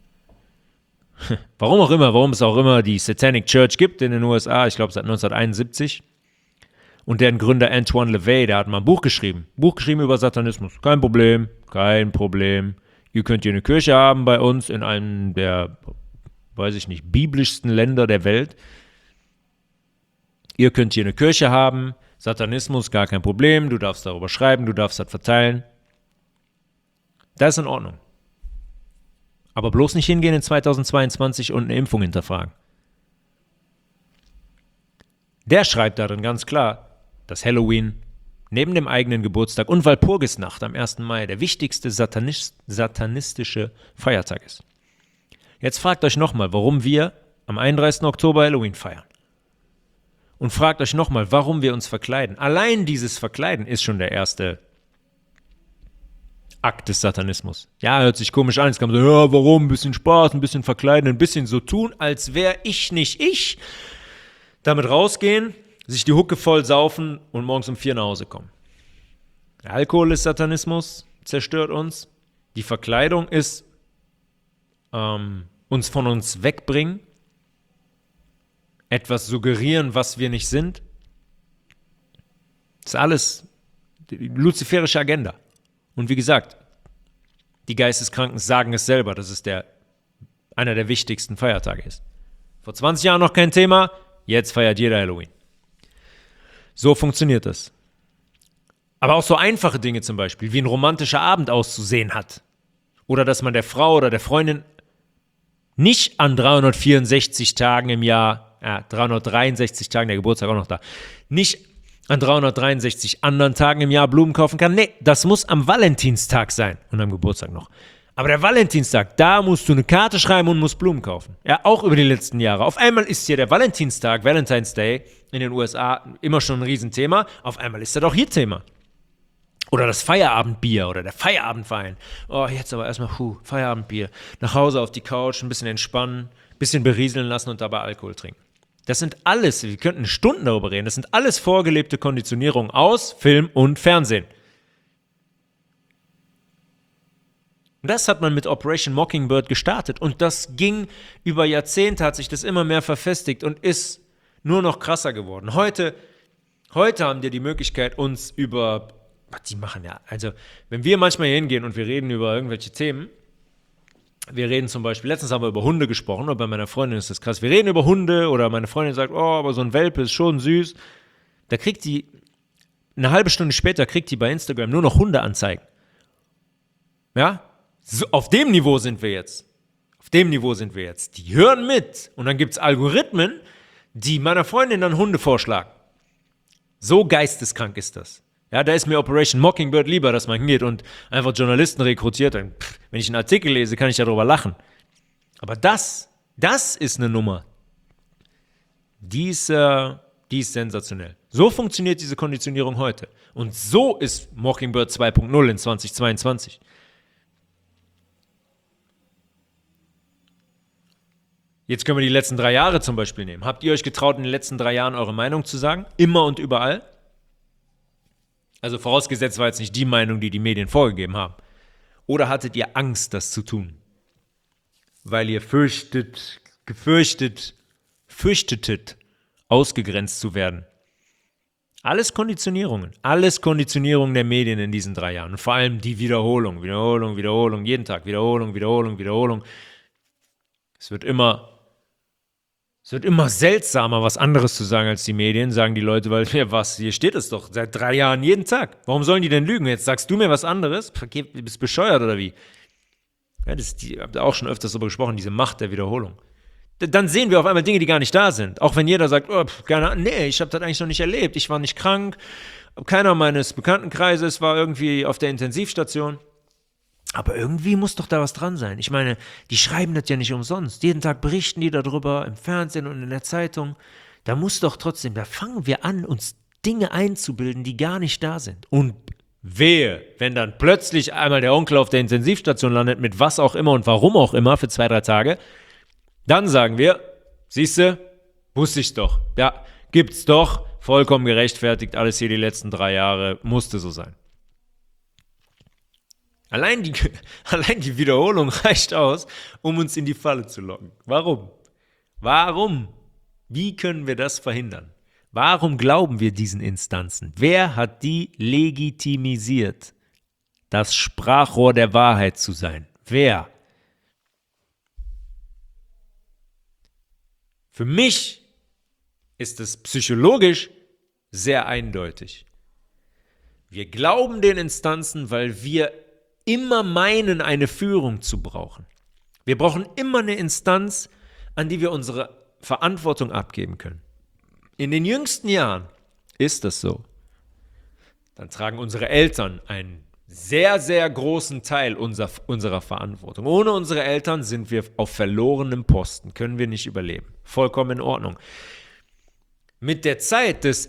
warum es auch immer die Satanic Church gibt in den USA, ich glaube seit 1971. Und deren Gründer Antoine LaVey, der hat mal ein Buch geschrieben über Satanismus. Kein Problem. Ihr könnt hier eine Kirche haben bei uns in einem der, weiß ich nicht, biblischsten Länder der Welt. Ihr könnt hier eine Kirche haben, Satanismus, gar kein Problem, du darfst darüber schreiben, du darfst das verteilen. Das ist in Ordnung. Aber bloß nicht hingehen in 2022 und eine Impfung hinterfragen. Der schreibt darin ganz klar, dass Halloween neben dem eigenen Geburtstag und Walpurgisnacht am 1. Mai der wichtigste satanistische Feiertag ist. Jetzt fragt euch nochmal, warum wir am 31. Oktober Halloween feiern. Und fragt euch nochmal, warum wir uns verkleiden. Allein dieses Verkleiden ist schon der erste Akt des Satanismus. Ja, hört sich komisch an. Jetzt kann man sagen, ja, warum? Ein bisschen Spaß, ein bisschen verkleiden, ein bisschen so tun, als wäre ich nicht ich. Damit rausgehen, sich die Hucke voll saufen und morgens um 4 nach Hause kommen. Der Alkohol ist Satanismus, zerstört uns. Die Verkleidung ist uns von uns wegbringen. Etwas suggerieren, was wir nicht sind. Das ist alles die luziferische Agenda. Und wie gesagt, die Geisteskranken sagen es selber, dass es einer der wichtigsten Feiertage ist. Vor 20 Jahren noch kein Thema, jetzt feiert jeder Halloween. So funktioniert das. Aber auch so einfache Dinge zum Beispiel, wie ein romantischer Abend auszusehen hat. Oder dass man der Frau oder der Freundin nicht an 364 Tagen im Jahr, 363 Tagen, der Geburtstag auch noch da, nicht an 363 anderen Tagen im Jahr Blumen kaufen kann. Nee, das muss am Valentinstag sein und am Geburtstag noch. Aber der Valentinstag, da musst du eine Karte schreiben und musst Blumen kaufen. Ja, auch über die letzten Jahre. Auf einmal ist hier der Valentinstag, Valentine's Day in den USA immer schon ein Riesenthema. Auf einmal ist das auch hier Thema. Oder das Feierabendbier oder der Feierabendwein. Oh, jetzt aber erstmal, Feierabendbier. Nach Hause auf die Couch, ein bisschen entspannen, ein bisschen berieseln lassen und dabei Alkohol trinken. Das sind alles, wir könnten Stunden darüber reden, das sind alles vorgelebte Konditionierungen aus Film und Fernsehen. Und das hat man mit Operation Mockingbird gestartet und das ging über Jahrzehnte, hat sich das immer mehr verfestigt und ist nur noch krasser geworden. Heute haben wir die Möglichkeit, uns über, was die machen ja, also wenn wir manchmal hier hingehen und wir reden über irgendwelche Themen, wir reden zum Beispiel, letztens haben wir über Hunde gesprochen, oder bei meiner Freundin ist das krass, wir reden über Hunde oder meine Freundin sagt, oh, aber so ein Welpe ist schon süß, da kriegt die, eine halbe Stunde später kriegt die bei Instagram nur noch Hundeanzeigen. Ja? So, auf dem Niveau sind wir jetzt. Die hören mit. Und dann gibt es Algorithmen, die meiner Freundin dann Hunde vorschlagen. So geisteskrank ist das. Ja, da ist mir Operation Mockingbird lieber, dass man hingeht und einfach Journalisten rekrutiert. Wenn ich einen Artikel lese, kann ich darüber lachen. Aber das ist eine Nummer. Die ist sensationell. So funktioniert diese Konditionierung heute. Und so ist Mockingbird 2.0 in 2022. Jetzt können wir die letzten 3 Jahre zum Beispiel nehmen. Habt ihr euch getraut, in den letzten 3 Jahren eure Meinung zu sagen? Immer und überall? Also vorausgesetzt war jetzt nicht die Meinung, die die Medien vorgegeben haben. Oder hattet ihr Angst, das zu tun? Weil ihr fürchtetet, ausgegrenzt zu werden. Alles Konditionierungen der Medien in diesen 3 Jahren. Und vor allem die Wiederholung, jeden Tag, Wiederholung. Es wird immer seltsamer, was anderes zu sagen als die Medien, sagen die Leute, weil, ja was, hier steht es doch, seit 3 Jahren jeden Tag. Warum sollen die denn lügen? Jetzt sagst du mir was anderes? Du bist bescheuert oder wie? Ja, habt ihr auch schon öfters darüber gesprochen, diese Macht der Wiederholung. Dann sehen wir auf einmal Dinge, die gar nicht da sind. Auch wenn jeder sagt, nee, ich habe das eigentlich noch nicht erlebt, ich war nicht krank, keiner meines Bekanntenkreises war irgendwie auf der Intensivstation. Aber irgendwie muss doch da was dran sein. Ich meine, die schreiben das ja nicht umsonst. Jeden Tag berichten die darüber im Fernsehen und in der Zeitung. Da fangen wir an, uns Dinge einzubilden, die gar nicht da sind. Und wehe, wenn dann plötzlich einmal der Onkel auf der Intensivstation landet, mit was auch immer und warum auch immer für 2-3 Tage, dann sagen wir, siehste, wusste ich doch. Ja, gibt's doch, vollkommen gerechtfertigt, alles hier die letzten 3 Jahre, musste so sein. Allein die Wiederholung reicht aus, um uns in die Falle zu locken. Warum? Wie können wir das verhindern? Warum glauben wir diesen Instanzen? Wer hat die legitimisiert, das Sprachrohr der Wahrheit zu sein? Wer? Für mich ist es psychologisch sehr eindeutig. Wir glauben den Instanzen, weil wir immer meinen, eine Führung zu brauchen. Wir brauchen immer eine Instanz, an die wir unsere Verantwortung abgeben können. In den jüngsten Jahren ist das so. Dann tragen unsere Eltern einen sehr, sehr großen Teil unserer Verantwortung. Ohne unsere Eltern sind wir auf verlorenem Posten, können wir nicht überleben. Vollkommen in Ordnung. Mit der Zeit des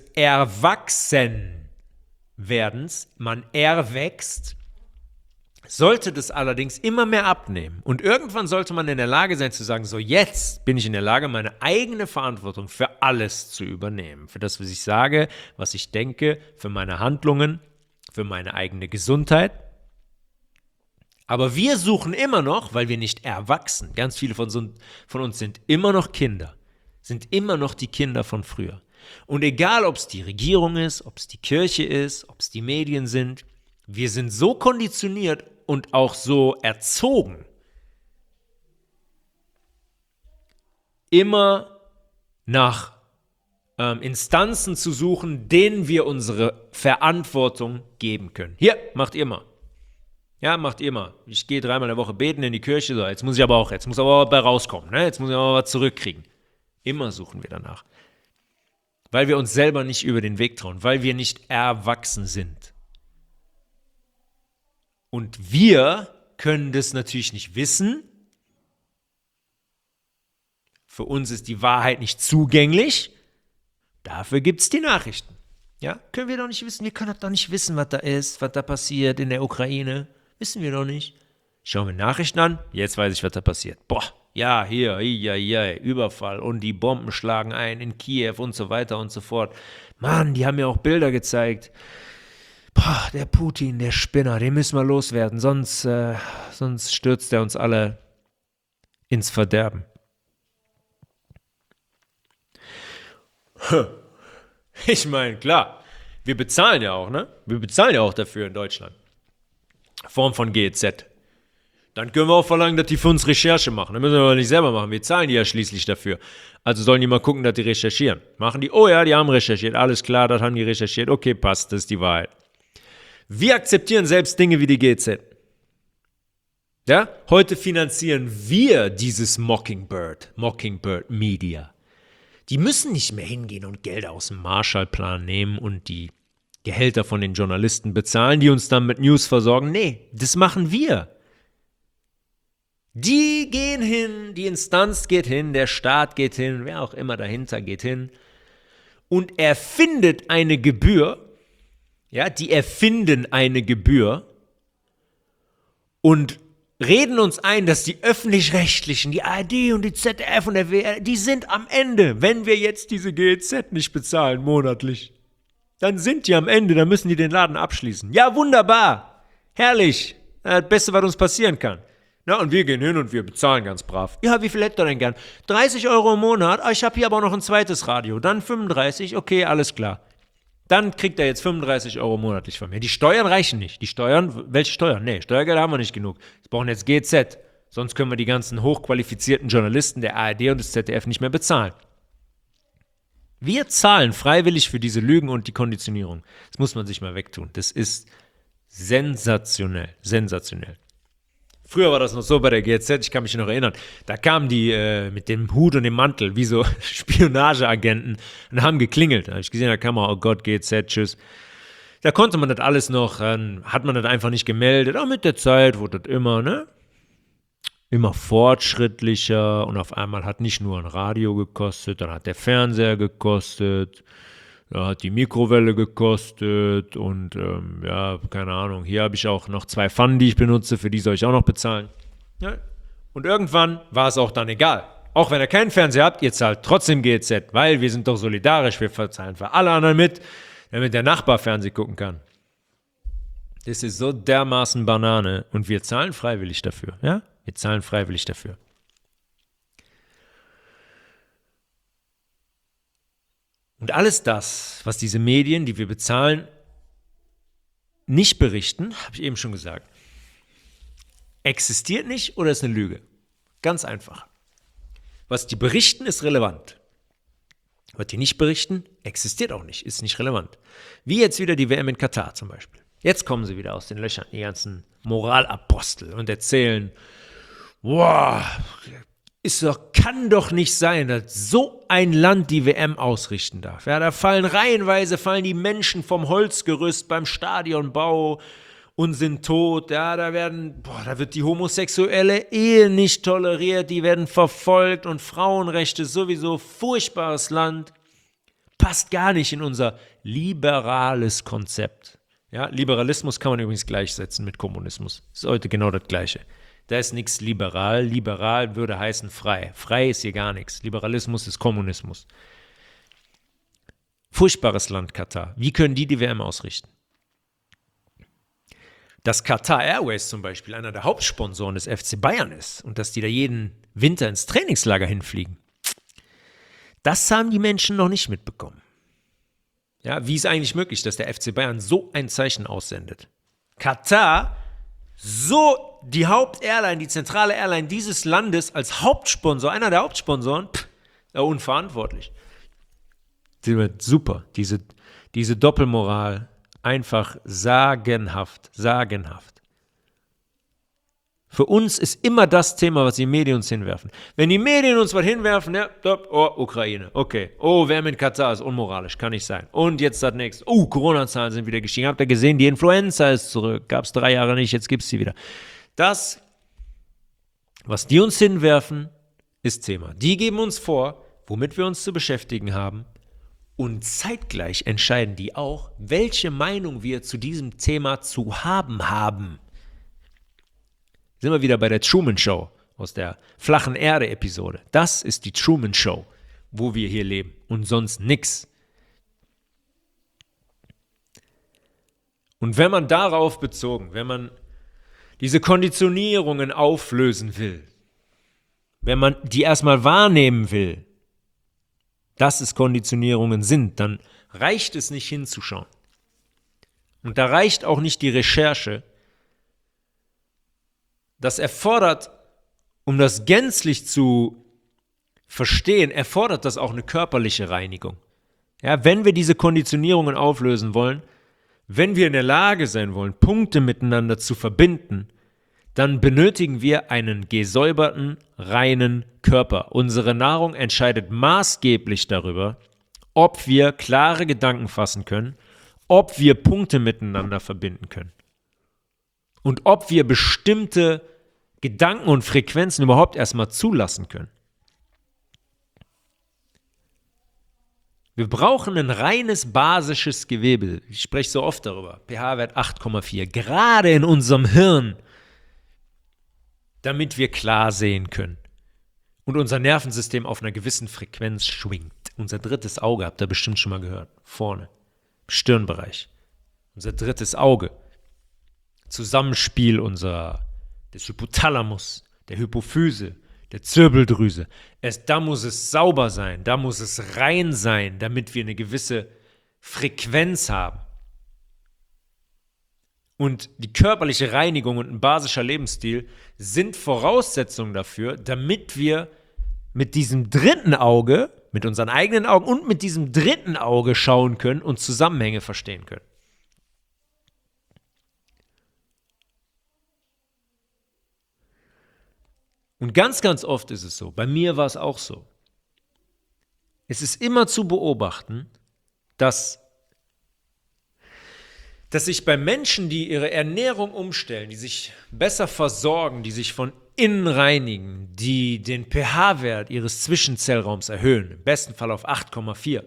Erwachsenwerdens, man erwächst, sollte das allerdings immer mehr abnehmen. Und irgendwann sollte man in der Lage sein zu sagen, so jetzt bin ich in der Lage, meine eigene Verantwortung für alles zu übernehmen. Für das, was ich sage, was ich denke, für meine Handlungen, für meine eigene Gesundheit. Aber wir suchen immer noch, weil wir nicht erwachsen, ganz viele von uns sind immer noch Kinder, sind immer noch die Kinder von früher. Und egal, ob es die Regierung ist, ob es die Kirche ist, ob es die Medien sind, wir sind so konditioniert und auch so erzogen, immer nach Instanzen zu suchen, denen wir unsere Verantwortung geben können. Hier, macht ihr mal. Ja, macht ihr mal. Ich gehe 3-mal in der Woche beten in die Kirche, so, jetzt muss aber dabei rauskommen, ne? Jetzt muss ich aber was zurückkriegen. Immer suchen wir danach. Weil wir uns selber nicht über den Weg trauen, weil wir nicht erwachsen sind. Und wir können das natürlich nicht wissen. Für uns ist die Wahrheit nicht zugänglich. Dafür gibt es die Nachrichten. Ja, können wir doch nicht wissen. Wir können doch nicht wissen, was da ist, was da passiert in der Ukraine. Wissen wir doch nicht. Schauen wir Nachrichten an. Jetzt weiß ich, was da passiert. Boah, ja, hier, Überfall und die Bomben schlagen ein in Kiew und so weiter und so fort. Mann, die haben mir auch Bilder gezeigt. Boah, der Putin, der Spinner, den müssen wir loswerden, sonst stürzt er uns alle ins Verderben. Ich meine, klar, wir bezahlen ja auch, ne? Wir bezahlen ja auch dafür in Deutschland. Form von GEZ. Dann können wir auch verlangen, dass die für uns Recherche machen. Das müssen wir aber nicht selber machen. Wir zahlen die ja schließlich dafür. Also sollen die mal gucken, dass die recherchieren. Machen die, oh ja, die haben recherchiert. Alles klar, das haben die recherchiert. Okay, passt, das ist die Wahrheit. Wir akzeptieren selbst Dinge wie die GEZ. Ja? Heute finanzieren wir dieses Mockingbird Media. Die müssen nicht mehr hingehen und Gelder aus dem Marshallplan nehmen und die Gehälter von den Journalisten bezahlen, die uns dann mit News versorgen. Nee, das machen wir. Die gehen hin, die Instanz geht hin, der Staat geht hin, wer auch immer dahinter geht hin und erfindet eine Gebühr, ja, die erfinden eine Gebühr und reden uns ein, dass die Öffentlich-Rechtlichen, die ARD und die ZDF und der WDR, die sind am Ende, wenn wir jetzt diese GEZ nicht bezahlen monatlich. Dann sind die am Ende, dann müssen die den Laden abschließen. Ja, wunderbar, herrlich, das Beste, was uns passieren kann. Na, und wir gehen hin und wir bezahlen ganz brav. Ja, wie viel hättet ihr denn gern? 30 € im Monat, ich habe hier aber auch noch ein zweites Radio, dann 35, okay, alles klar. Dann kriegt er jetzt 35 € monatlich von mir. Die Steuern reichen nicht. Die Steuern, welche Steuern? Nee, Steuergelder haben wir nicht genug. Wir brauchen jetzt GEZ. Sonst können wir die ganzen hochqualifizierten Journalisten der ARD und des ZDF nicht mehr bezahlen. Wir zahlen freiwillig für diese Lügen und die Konditionierung. Das muss man sich mal wegtun. Das ist sensationell, sensationell. Früher war das noch so bei der GEZ, ich kann mich noch erinnern, da kamen die mit dem Hut und dem Mantel, wie so Spionageagenten, und haben geklingelt. Da habe ich gesehen, da kam oh Gott, GEZ, tschüss. Da konnte man das alles noch, hat man das einfach nicht gemeldet, aber mit der Zeit wurde das immer fortschrittlicher und auf einmal hat nicht nur ein Radio gekostet, dann hat der Fernseher gekostet, da hat die Mikrowelle gekostet und keine Ahnung, hier habe ich auch noch 2 Pfannen, die ich benutze, für die soll ich auch noch bezahlen. Ja. Und irgendwann war es auch dann egal. Auch wenn ihr keinen Fernseher habt, ihr zahlt trotzdem GEZ, weil wir sind doch solidarisch, wir verzahlen für alle anderen mit, damit der Nachbar Fernsehen gucken kann. Das ist so dermaßen Banane und wir zahlen freiwillig dafür, ja? Wir zahlen freiwillig dafür. Und alles das, was diese Medien, die wir bezahlen, nicht berichten, habe ich eben schon gesagt, existiert nicht oder ist eine Lüge. Ganz einfach. Was die berichten, ist relevant. Was die nicht berichten, existiert auch nicht, ist nicht relevant. Wie jetzt wieder die WM in Katar zum Beispiel. Jetzt kommen sie wieder aus den Löchern, die ganzen Moralapostel und erzählen, wow, kann doch nicht sein, dass so ein Land die WM ausrichten darf. Ja, da reihenweise die Menschen vom Holzgerüst beim Stadionbau und sind tot. Ja, da wird die homosexuelle Ehe nicht toleriert, die werden verfolgt und Frauenrechte sowieso, furchtbares Land. Passt gar nicht in unser liberales Konzept. Ja, Liberalismus kann man übrigens gleichsetzen mit Kommunismus. Das ist heute genau das Gleiche. Da ist nichts liberal. Liberal würde heißen frei. Frei ist hier gar nichts. Liberalismus ist Kommunismus. Furchtbares Land Katar. Wie können die WM ausrichten? Dass Qatar Airways zum Beispiel einer der Hauptsponsoren des FC Bayern ist und dass die da jeden Winter ins Trainingslager hinfliegen, das haben die Menschen noch nicht mitbekommen. Ja, wie ist eigentlich möglich, dass der FC Bayern so ein Zeichen aussendet? Katar, so die Hauptairline, die zentrale Airline dieses Landes als Hauptsponsor, einer der Hauptsponsoren, unverantwortlich. Super, diese Doppelmoral, einfach sagenhaft, sagenhaft. Für uns ist immer das Thema, was die Medien uns hinwerfen. Wenn die Medien uns was hinwerfen, ja, Ukraine, okay. Oh, WM in Katar ist unmoralisch, kann nicht sein. Und jetzt das nächste. Corona-Zahlen sind wieder gestiegen. Habt ihr gesehen, die Influenza ist zurück. Gab es 3 Jahre nicht, jetzt gibt es sie wieder. Das, was die uns hinwerfen, ist Thema. Die geben uns vor, womit wir uns zu beschäftigen haben. Und zeitgleich entscheiden die auch, welche Meinung wir zu diesem Thema zu haben. Sind wir wieder bei der Truman Show aus der flachen Erde-Episode. Das ist die Truman Show, wo wir hier leben und sonst nix. Und wenn man darauf bezogen, wenn man diese Konditionierungen auflösen will, wenn man die erstmal wahrnehmen will, dass es Konditionierungen sind, dann reicht es nicht hinzuschauen. Und da reicht auch nicht die Recherche. Das erfordert, um das gänzlich zu verstehen, erfordert das auch eine körperliche Reinigung. Ja, wenn wir diese Konditionierungen auflösen wollen, wenn wir in der Lage sein wollen, Punkte miteinander zu verbinden, dann benötigen wir einen gesäuberten, reinen Körper. Unsere Nahrung entscheidet maßgeblich darüber, ob wir klare Gedanken fassen können, ob wir Punkte miteinander verbinden können und ob wir bestimmte Gedanken und Frequenzen überhaupt erstmal zulassen können. Wir brauchen ein reines basisches Gewebe. Ich spreche so oft darüber. pH-Wert 8,4. Gerade in unserem Hirn, damit wir klar sehen können. Und unser Nervensystem auf einer gewissen Frequenz schwingt. Unser drittes Auge, habt ihr bestimmt schon mal gehört. Vorne, im Stirnbereich. Unser drittes Auge. Zusammenspiel des Hypothalamus, der Hypophyse, der Zirbeldrüse. Da muss es sauber sein, da muss es rein sein, damit wir eine gewisse Frequenz haben. Und die körperliche Reinigung und ein basischer Lebensstil sind Voraussetzungen dafür, damit wir mit diesem dritten Auge, mit unseren eigenen Augen und mit diesem dritten Auge schauen können und Zusammenhänge verstehen können. Und ganz, ganz oft ist es so, bei mir war es auch so. Es ist immer zu beobachten, dass sich bei Menschen, die ihre Ernährung umstellen, die sich besser versorgen, die sich von innen reinigen, die den pH-Wert ihres Zwischenzellraums erhöhen, im besten Fall auf 8,4,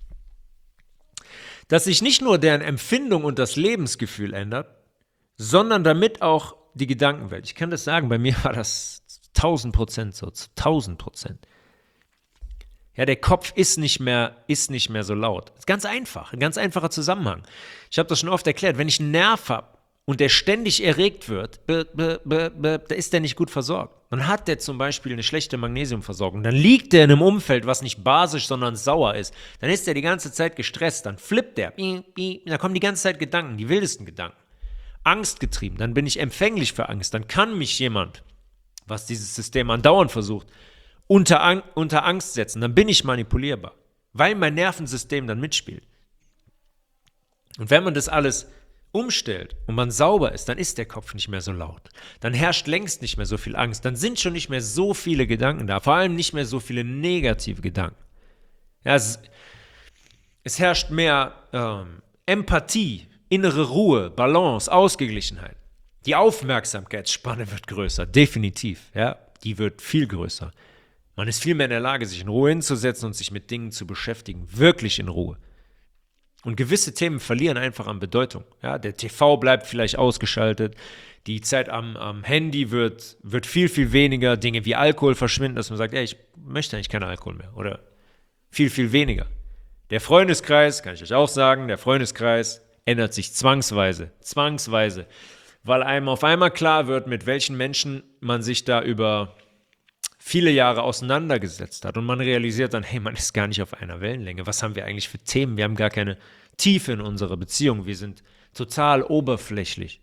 dass sich nicht nur deren Empfindung und das Lebensgefühl ändert, sondern damit auch die Gedankenwelt. Ich kann das sagen, bei mir war das 1000% so, zu 1000%. Ja, der Kopf ist nicht mehr so laut. Das ist ganz einfach, ein ganz einfacher Zusammenhang. Ich habe das schon oft erklärt, wenn ich einen Nerv habe und der ständig erregt wird, da ist der nicht gut versorgt. Dann hat der zum Beispiel eine schlechte Magnesiumversorgung. Dann liegt der in einem Umfeld, was nicht basisch, sondern sauer ist. Dann ist der die ganze Zeit gestresst, dann flippt der. Da kommen die ganze Zeit Gedanken, die wildesten Gedanken. Angstgetrieben, dann bin ich empfänglich für Angst. Dann kann mich jemand, was dieses System andauernd versucht, unter Angst setzen, dann bin ich manipulierbar, weil mein Nervensystem dann mitspielt. Und wenn man das alles umstellt und man sauber ist, dann ist der Kopf nicht mehr so laut. Dann herrscht längst nicht mehr so viel Angst. Dann sind schon nicht mehr so viele Gedanken da, vor allem nicht mehr so viele negative Gedanken. Ja, es herrscht mehr Empathie, innere Ruhe, Balance, Ausgeglichenheit. Die Aufmerksamkeitsspanne wird größer, definitiv. Ja, die wird viel größer. Man ist viel mehr in der Lage, sich in Ruhe hinzusetzen und sich mit Dingen zu beschäftigen, wirklich in Ruhe. Und gewisse Themen verlieren einfach an Bedeutung. Ja, der TV bleibt vielleicht ausgeschaltet, die Zeit am Handy wird viel, viel weniger, Dinge wie Alkohol verschwinden, dass man sagt, ich möchte eigentlich keinen Alkohol mehr oder viel, viel weniger. Der Freundeskreis, kann ich euch auch sagen, der Freundeskreis ändert sich zwangsweise, weil einem auf einmal klar wird, mit welchen Menschen man sich da über viele Jahre auseinandergesetzt hat und man realisiert dann, hey, man ist gar nicht auf einer Wellenlänge. Was haben wir eigentlich für Themen? Wir haben gar keine Tiefe in unserer Beziehung. Wir sind total oberflächlich.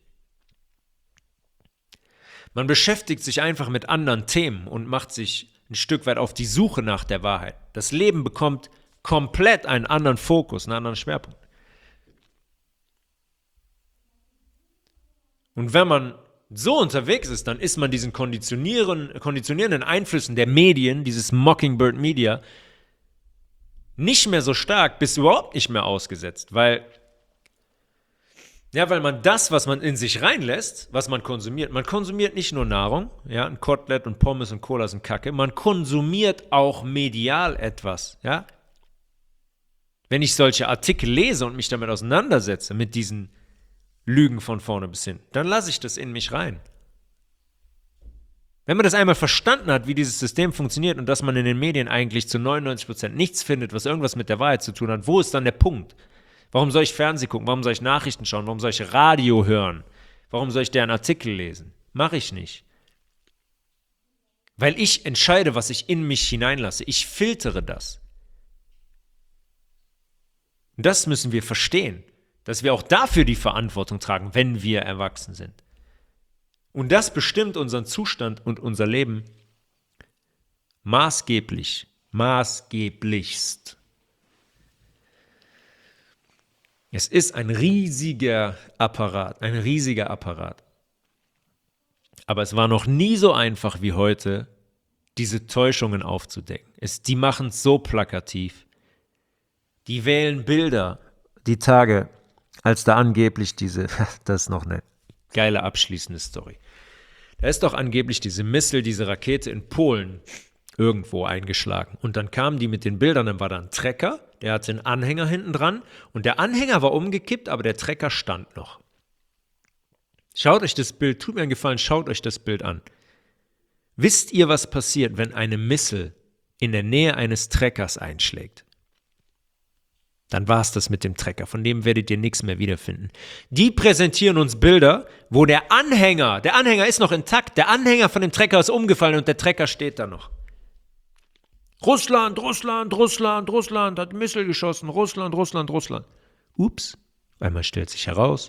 Man beschäftigt sich einfach mit anderen Themen und macht sich ein Stück weit auf die Suche nach der Wahrheit. Das Leben bekommt komplett einen anderen Fokus, einen anderen Schwerpunkt. Und wenn man so unterwegs ist, dann ist man diesen konditionierenden Einflüssen der Medien, dieses Mockingbird Media, nicht mehr so stark, bis überhaupt nicht mehr ausgesetzt, weil man das, was man in sich reinlässt, was man konsumiert nicht nur Nahrung, ja, ein Kotelett und Pommes und Cola sind Kacke, man konsumiert auch medial etwas, ja. Wenn ich solche Artikel lese und mich damit auseinandersetze, mit diesen Lügen von vorne bis hin, dann lasse ich das in mich rein. Wenn man das einmal verstanden hat, wie dieses System funktioniert und dass man in den Medien eigentlich zu 99% nichts findet, was irgendwas mit der Wahrheit zu tun hat, wo ist dann der Punkt? Warum soll ich Fernsehen gucken? Warum soll ich Nachrichten schauen? Warum soll ich Radio hören? Warum soll ich deren Artikel lesen? Mache ich nicht. Weil ich entscheide, was ich in mich hineinlasse. Ich filtere das. Und das müssen wir verstehen, dass wir auch dafür die Verantwortung tragen, wenn wir erwachsen sind. Und das bestimmt unseren Zustand und unser Leben maßgeblichst. Es ist ein riesiger Apparat, Aber es war noch nie so einfach wie heute, diese Täuschungen aufzudecken. Die machen es so plakativ. Die wählen Bilder, die Tage, als da angeblich das ist noch eine geile abschließende Story. Da ist doch angeblich diese Rakete in Polen irgendwo eingeschlagen. Und dann kamen die mit den Bildern, dann war da ein Trecker, der hatte einen Anhänger hinten dran und der Anhänger war umgekippt, aber der Trecker stand noch. Schaut euch das Bild, tut mir einen Gefallen, schaut euch das Bild an. Wisst ihr, was passiert, wenn eine Missile in der Nähe eines Treckers einschlägt? Dann war es das mit dem Trecker, von dem werdet ihr nichts mehr wiederfinden. Die präsentieren uns Bilder, wo der Anhänger ist noch intakt, der Anhänger von dem Trecker ist umgefallen und der Trecker steht da noch. Russland hat Missile geschossen, Russland. Ups, einmal stellt sich heraus,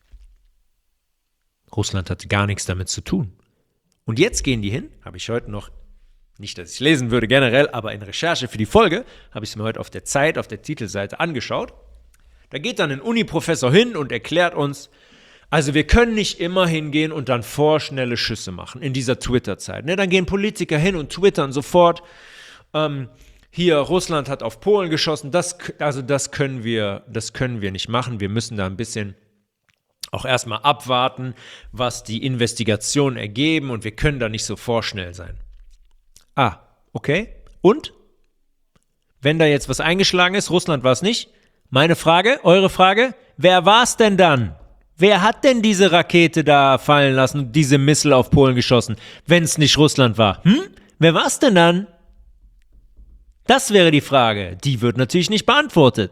Russland hatte gar nichts damit zu tun. Und jetzt gehen die hin, habe ich heute noch, nicht, dass ich lesen würde generell, aber in Recherche für die Folge, habe ich es mir heute auf der Zeit, auf der Titelseite angeschaut. Da geht dann ein Uni-Professor hin und erklärt uns, also wir können nicht immer hingehen und dann vorschnelle Schüsse machen in dieser Twitter-Zeit. Ne, dann gehen Politiker hin und twittern sofort, hier, Russland hat auf Polen geschossen, das können wir nicht machen. Wir müssen da ein bisschen auch erstmal abwarten, was die Investigationen ergeben und wir können da nicht so vorschnell sein. Ah, okay. Und? Wenn da jetzt was eingeschlagen ist, Russland war es nicht. Meine Frage, eure Frage, wer war es denn dann? Wer hat denn diese Rakete da fallen lassen und diese Missile auf Polen geschossen, wenn es nicht Russland war? Wer war es denn dann? Das wäre die Frage. Die wird natürlich nicht beantwortet.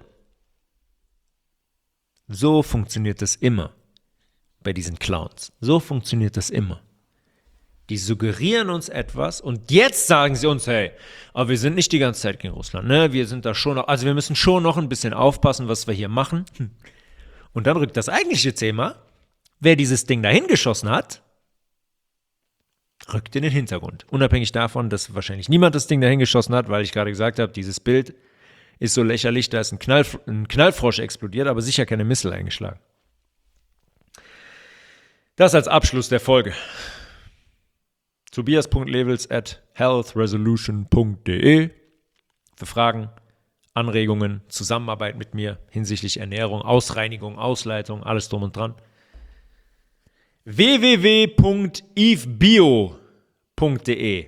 So funktioniert das immer bei diesen Clowns. So funktioniert das immer. Die suggerieren uns etwas und jetzt sagen sie uns, hey, aber wir sind nicht die ganze Zeit gegen Russland, ne? Wir sind da schon noch, also wir müssen schon noch ein bisschen aufpassen, was wir hier machen. Und dann rückt das eigentliche Thema, wer dieses Ding dahin geschossen hat, rückt in den Hintergrund. Unabhängig davon, dass wahrscheinlich niemand das Ding dahin geschossen hat, weil ich gerade gesagt habe, dieses Bild ist so lächerlich, da ist ein Knallfrosch explodiert, aber sicher keine Missile eingeschlagen. Das als Abschluss der Folge. tobias.levels@healthresolution.de für Fragen, Anregungen, Zusammenarbeit mit mir hinsichtlich Ernährung, Ausreinigung, Ausleitung, alles drum und dran. www.yvebio.de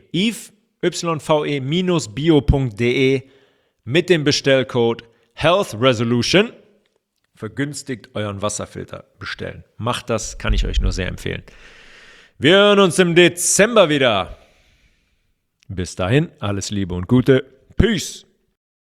yve-bio.de mit dem Bestellcode HealthResolution vergünstigt euren Wasserfilter bestellen. Macht das, kann ich euch nur sehr empfehlen. Wir hören uns im Dezember wieder. Bis dahin, alles Liebe und Gute. Peace.